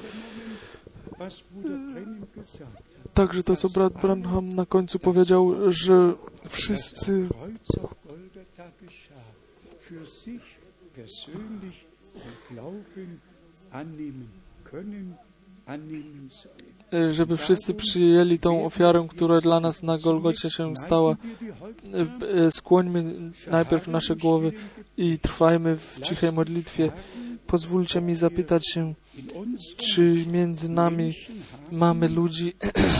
także to, co brat Branham na końcu powiedział, że wszyscy żeby wszyscy przyjęli tą ofiarę, która dla nas na Golgocie się stała. Skłońmy najpierw nasze głowy i trwajmy w cichej modlitwie. Pozwólcie mi zapytać się, czy między nami mamy ludzi,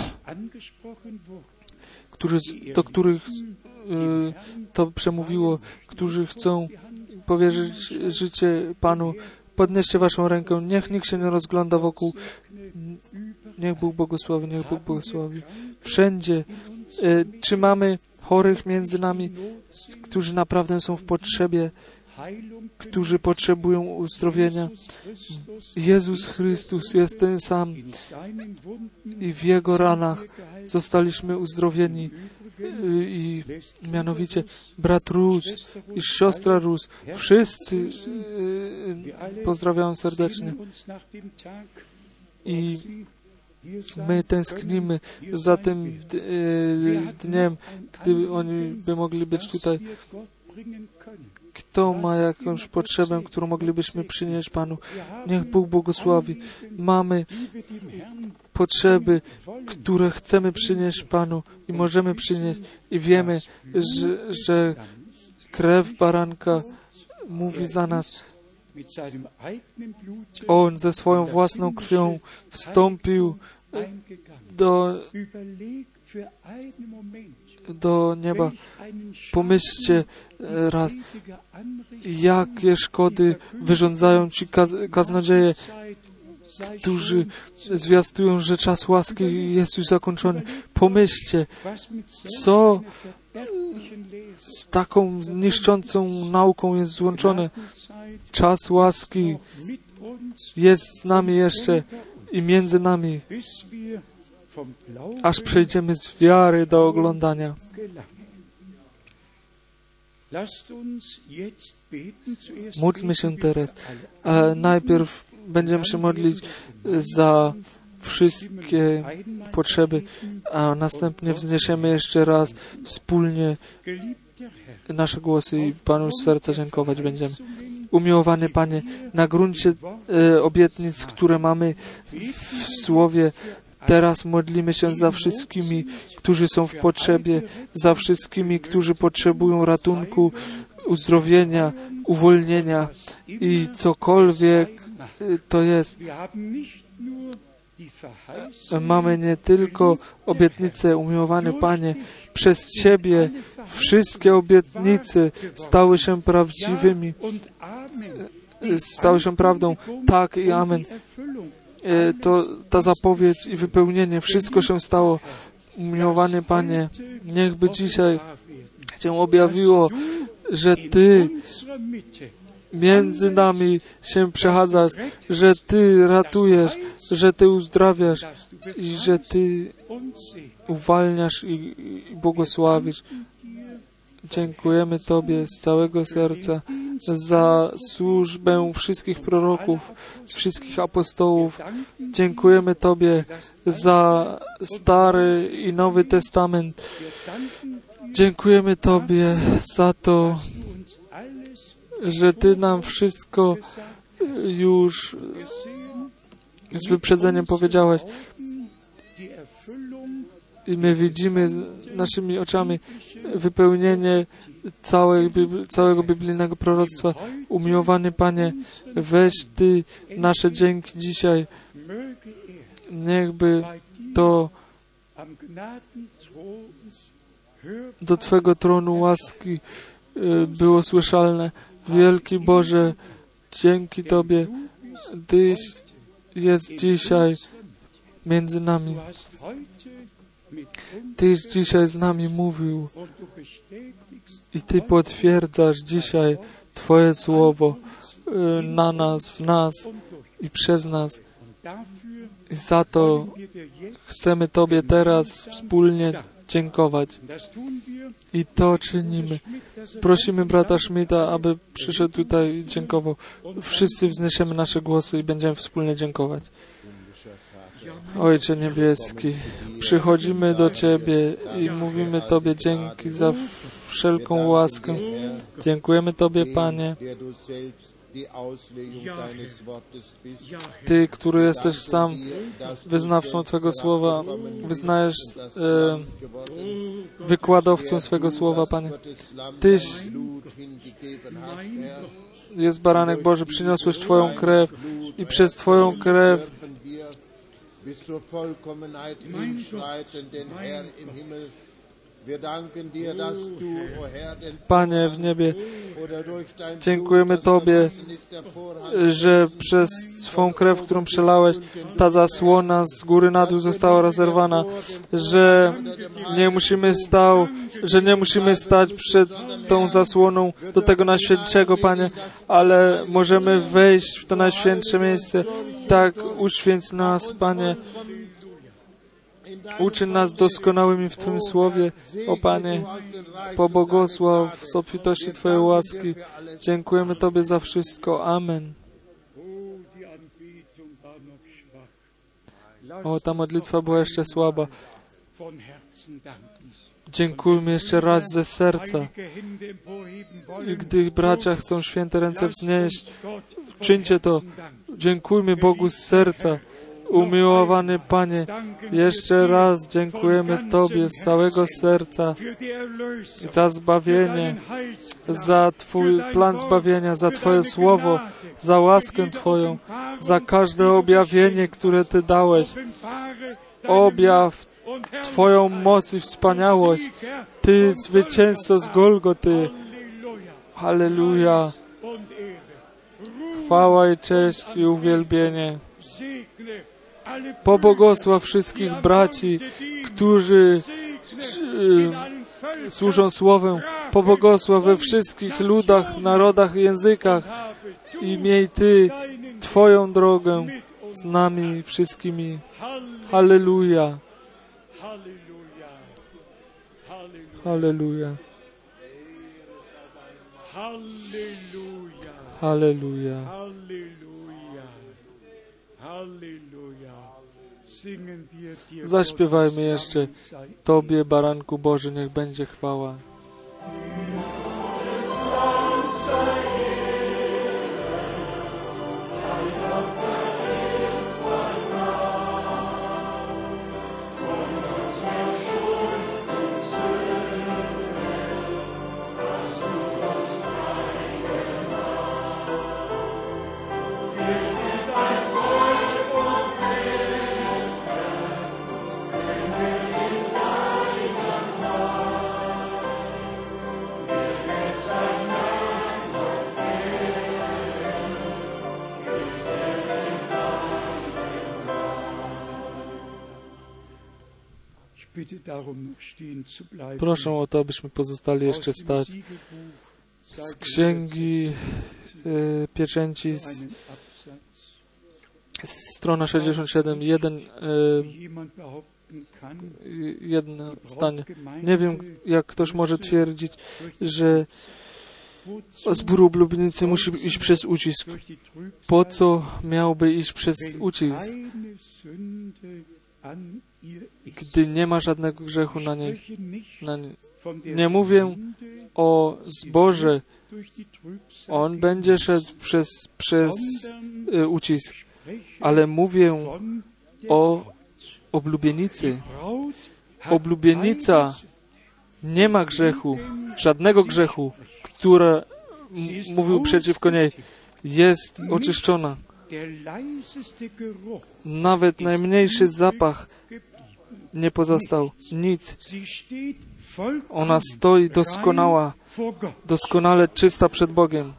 którzy, do których to przemówiło, którzy chcą powierzyć życie Panu. Podnieście waszą rękę. Niech nikt się nie rozgląda wokół. Niech Bóg błogosławi, niech Bóg błogosławi. Wszędzie. Czy mamy chorych między nami, którzy naprawdę są w potrzebie, którzy potrzebują uzdrowienia? Jezus Chrystus jest ten sam i w Jego ranach zostaliśmy uzdrowieni. I mianowicie brat Rus i siostra Rus, wszyscy pozdrawiam serdecznie. I my tęsknimy za tym dniem, gdy oni by mogli być tutaj. Kto ma jakąś potrzebę, którą moglibyśmy przynieść Panu? Niech Bóg błogosławi. Mamy potrzeby, które chcemy przynieść Panu i możemy przynieść. I wiemy, że, że krew baranka mówi za nas. On ze swoją własną krwią wstąpił do, do nieba. Pomyślcie raz, jakie szkody wyrządzają ci kaz kaznodzieje, którzy zwiastują, że czas łaski jest już zakończony. Pomyślcie, co z taką niszczącą nauką jest złączone. Czas łaski jest z nami jeszcze i między nami, aż przejdziemy z wiary do oglądania. Módlmy się teraz. A najpierw będziemy się modlić za wszystkie potrzeby, a następnie wzniesiemy jeszcze raz wspólnie nasze głosy i Panu z serca dziękować będziemy. Umiłowany Panie, na gruncie e, obietnic, które mamy w Słowie, teraz modlimy się za wszystkimi, którzy są w potrzebie, za wszystkimi, którzy potrzebują ratunku, uzdrowienia, uwolnienia i cokolwiek to jest. Mamy nie tylko obietnice, umiłowany Panie, przez Ciebie wszystkie obietnice stały się prawdziwymi, stały się prawdą. Tak i amen. To ta zapowiedź i wypełnienie, wszystko się stało. Umiłowany Panie, niechby dzisiaj Cię objawiło, że Ty między nami się przechadzasz, że Ty ratujesz, że Ty uzdrawiasz i że Ty uwalniasz i, i błogosławisz. Dziękujemy Tobie z całego serca za służbę wszystkich proroków, wszystkich apostołów. Dziękujemy Tobie za Stary i Nowy Testament. Dziękujemy Tobie za to, że Ty nam wszystko już z wyprzedzeniem powiedziałeś. I my widzimy naszymi oczami wypełnienie całej, całego biblijnego proroctwa. Umiłowany Panie, weź Ty nasze dzięki dzisiaj. Niechby to do Twego tronu łaski było słyszalne. Wielki Boże, dzięki Tobie, Tyś jest dzisiaj między nami. Tyś dzisiaj z nami mówił i Ty potwierdzasz dzisiaj Twoje słowo na nas, w nas i przez nas. I za to chcemy Tobie teraz wspólnie dziękować. I to czynimy. Prosimy brata Schmidta, aby przyszedł tutaj i dziękował. Wszyscy wzniesiemy nasze głosy i będziemy wspólnie dziękować. Ojcze Niebieski, przychodzimy do Ciebie i mówimy Tobie dzięki za wszelką łaskę. Dziękujemy Tobie, Panie. Ty, który jesteś sam wyznawcą Twego słowa, wyznajesz e, wykładowcą swego słowa, Panie. Tyś jest baranek Boży, przyniosłeś Twoją krew i przez Twoją krew Panie w niebie, dziękujemy Tobie, że przez swą krew, którą przelałeś, ta zasłona z góry na dół została rozerwana, że nie musimy stał, że nie musimy stać przed tą zasłoną do tego Najświętszego, Panie, ale możemy wejść w to Najświętsze miejsce. Tak, uświęć nas, Panie. Uczyń nas doskonałymi w Twym Słowie, o Panie. Pobłogosław z obfitości Twojej łaski. Dziękujemy Tobie za wszystko. Amen. O, ta modlitwa była jeszcze słaba. Dziękujmy jeszcze raz ze serca. I gdy bracia chcą święte ręce wznieść, czyńcie to. Dziękujmy Bogu z serca. Umiłowany Panie, jeszcze raz dziękujemy Tobie z całego serca za zbawienie, za Twój plan zbawienia, za Twoje słowo, za łaskę Twoją, za każde objawienie, które Ty dałeś. Objaw Twoją moc i wspaniałość. Ty, zwycięzco z Golgoty. Halleluja. Chwała i cześć i uwielbienie. Pobłogosław wszystkich braci, którzy y, służą Słowem. Pobłogosław we wszystkich ludach, narodach i językach. I miej Ty Twoją drogę z nami wszystkimi. Halleluja. Halleluja. Halleluja. Zaśpiewajmy jeszcze Tobie, Baranku Boży, niech będzie chwała. Proszę o to, abyśmy pozostali jeszcze stać. Z Księgi y, Pieczęci, z, strona sześćdziesiąt siedem, jeden, y, jedno zdanie. Nie wiem, jak ktoś może twierdzić, że zbór oblubieńcy musi iść przez ucisk. Po co miałby iść przez ucisk, gdy nie ma żadnego grzechu na niej? Na niej. Nie mówię o zborze. On będzie szedł przez, przez y, ucisk, ale mówię o oblubienicy. Oblubienica nie ma grzechu, żadnego grzechu, który mówił przeciwko niej. Jest oczyszczona. Nawet najmniejszy zapach nie pozostał. Nic. Ona stoi doskonała, doskonale czysta przed Bogiem.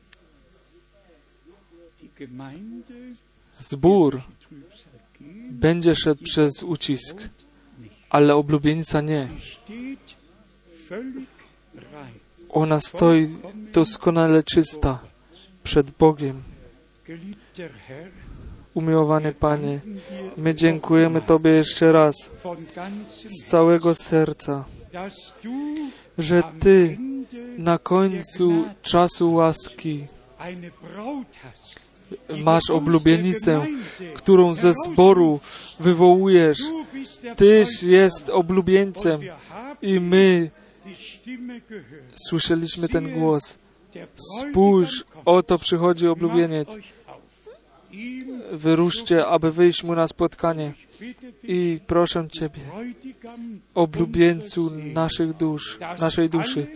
Zbór będzie szedł przez ucisk, ale oblubienica nie. Ona stoi doskonale czysta przed Bogiem. Umiłowany Panie, my dziękujemy Tobie jeszcze raz z całego serca, że Ty na końcu czasu łaski masz oblubienicę, którą ze zboru wywołujesz. Tyś jest oblubieńcem i my słyszeliśmy ten głos. Spójrz, oto przychodzi oblubieniec. Wyruszcie, aby wyjść mu na spotkanie. I proszę Ciebie, oblubieńcu naszych dusz, naszej duszy,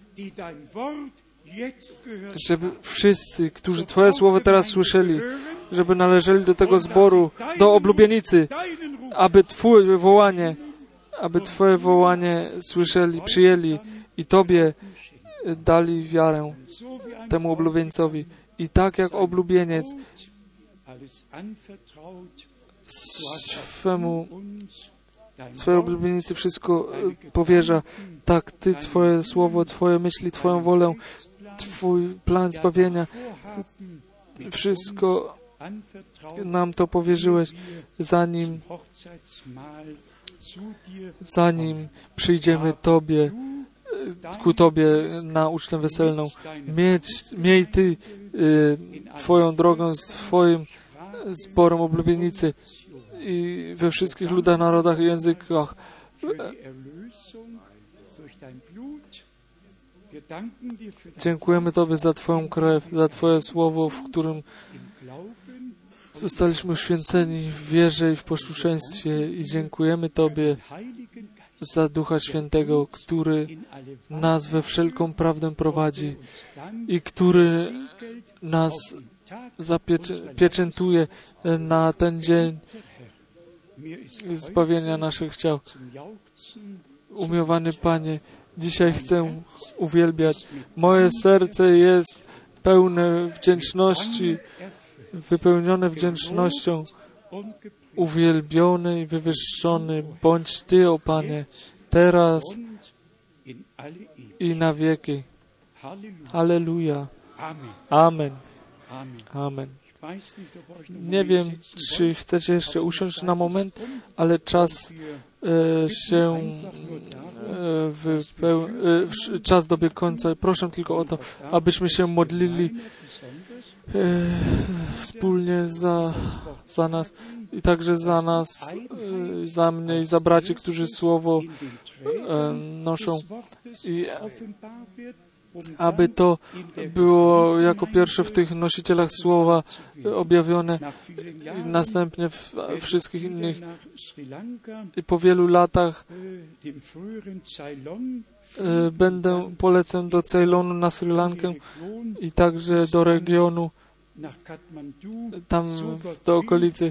żeby wszyscy, którzy Twoje słowo teraz słyszeli, żeby należeli do tego zboru, do oblubienicy, aby Twoje wołanie, aby Twoje wołanie słyszeli, przyjęli i Tobie dali wiarę temu oblubieńcowi. I tak jak oblubieniec swemu, swojej oblubienicy wszystko powierza, tak Ty, Twoje słowo, Twoje myśli, Twoją wolę, Twój plan zbawienia, wszystko nam to powierzyłeś, zanim zanim przyjdziemy Tobie, ku Tobie na ucztę weselną. Miej, miej Ty y, Twoją drogę z Twoim zborem oblubienicy i we wszystkich ludach, narodach i językach. Dziękujemy Tobie za Twoją krew, za Twoje słowo, w którym zostaliśmy uświęceni w wierze i w posłuszeństwie i dziękujemy Tobie za Ducha Świętego, który nas we wszelką prawdę prowadzi i który nas zapieczętuje na ten dzień zbawienia naszych ciał. Umiłowany Panie, dzisiaj chcę uwielbiać. Moje serce jest pełne wdzięczności, wypełnione wdzięcznością. Uwielbiony i wywyższony bądź Ty, o Panie, teraz i na wieki. Halleluja. Amen. Amen. Nie wiem, czy chcecie jeszcze usiąść na moment, ale czas e, się e, wypeł... e, czas dobiegł końca. Proszę tylko o to, abyśmy się modlili e, wspólnie za, za nas i także za nas, e, za mnie i za braci, którzy słowo e, noszą. I aby to było jako pierwsze w tych nosicielach słowa objawione i następnie w wszystkich innych. I po wielu latach będę polecę do Ceylonu na Sri Lankę i także do regionu tam do okolicy.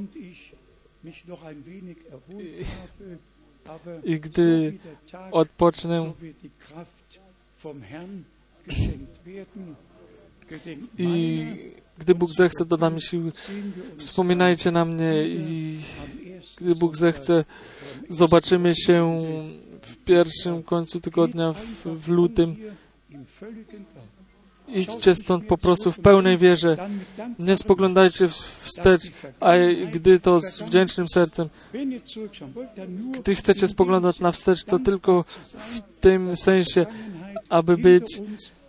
I, i gdy odpocznę i gdy Bóg zechce, doda mi siły. Wspominajcie na mnie i gdy Bóg zechce, zobaczymy się w pierwszym końcu tygodnia w, w lutym. Idźcie stąd po prostu w pełnej wierze. Nie spoglądajcie wstecz, a gdy to z wdzięcznym sercem. Gdy chcecie spoglądać na wstecz, to tylko w tym sensie, aby być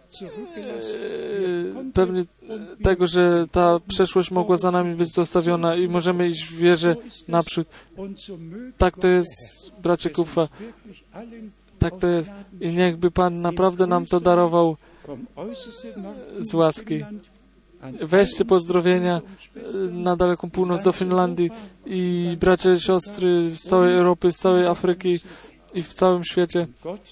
e, pewni tego, że ta przeszłość mogła za nami być zostawiona i możemy iść w wierze naprzód. Tak to jest, bracie Kupfa. Tak to jest. I niechby Pan naprawdę nam to darował z łaski. Weźcie pozdrowienia na daleką północ do Finlandii i bracia i siostry z całej Europy, z całej Afryki i w całym świecie.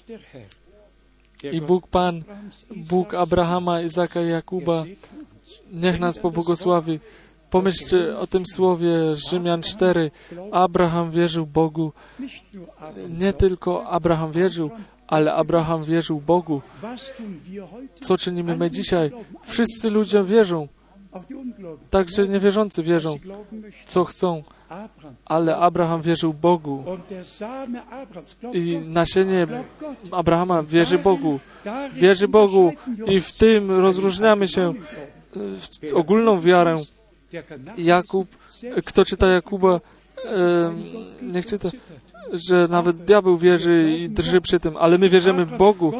I Bóg Pan, Bóg Abrahama, Izaka i Jakuba, niech nas pobłogosławi. Pomyślcie o tym słowie Rzymian cztery. Abraham wierzył Bogu. Nie tylko Abraham wierzył, ale Abraham wierzył Bogu. Co czynimy my dzisiaj? Wszyscy ludzie wierzą. Także niewierzący wierzą, co chcą. Ale Abraham wierzył Bogu. I nasienie Abrahama wierzy Bogu. Wierzy Bogu i w tym rozróżniamy się w ogólną wiarę. Jakub, kto czyta Jakuba, e, niech czyta, że nawet diabeł wierzy i drży przy tym, ale my wierzymy Bogu.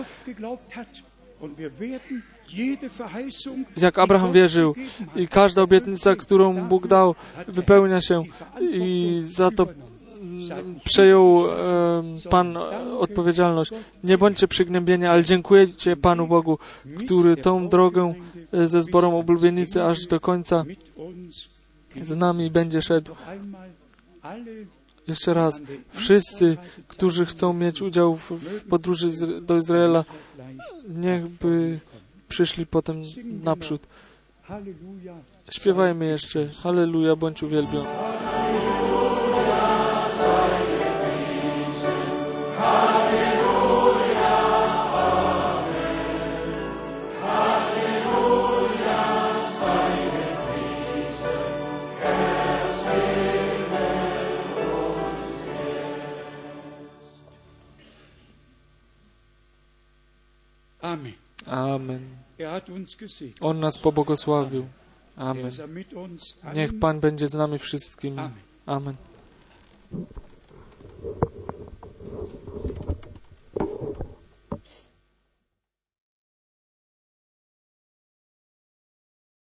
Jak Abraham wierzył i każda obietnica, którą Bóg dał, wypełnia się i za to przejął e, Pan odpowiedzialność. Nie bądźcie przygnębieni, ale dziękujecie Panu Bogu, który tą drogę ze zborem oblubienicy aż do końca z nami będzie szedł. Jeszcze raz, wszyscy, którzy chcą mieć udział w, w podróży z, do Izraela, niechby przyszli potem naprzód. Śpiewajmy jeszcze. Halleluja, bądź uwielbiony. Amen. On nas pobłogosławił. Amen. Niech Pan będzie z nami wszystkimi. Amen.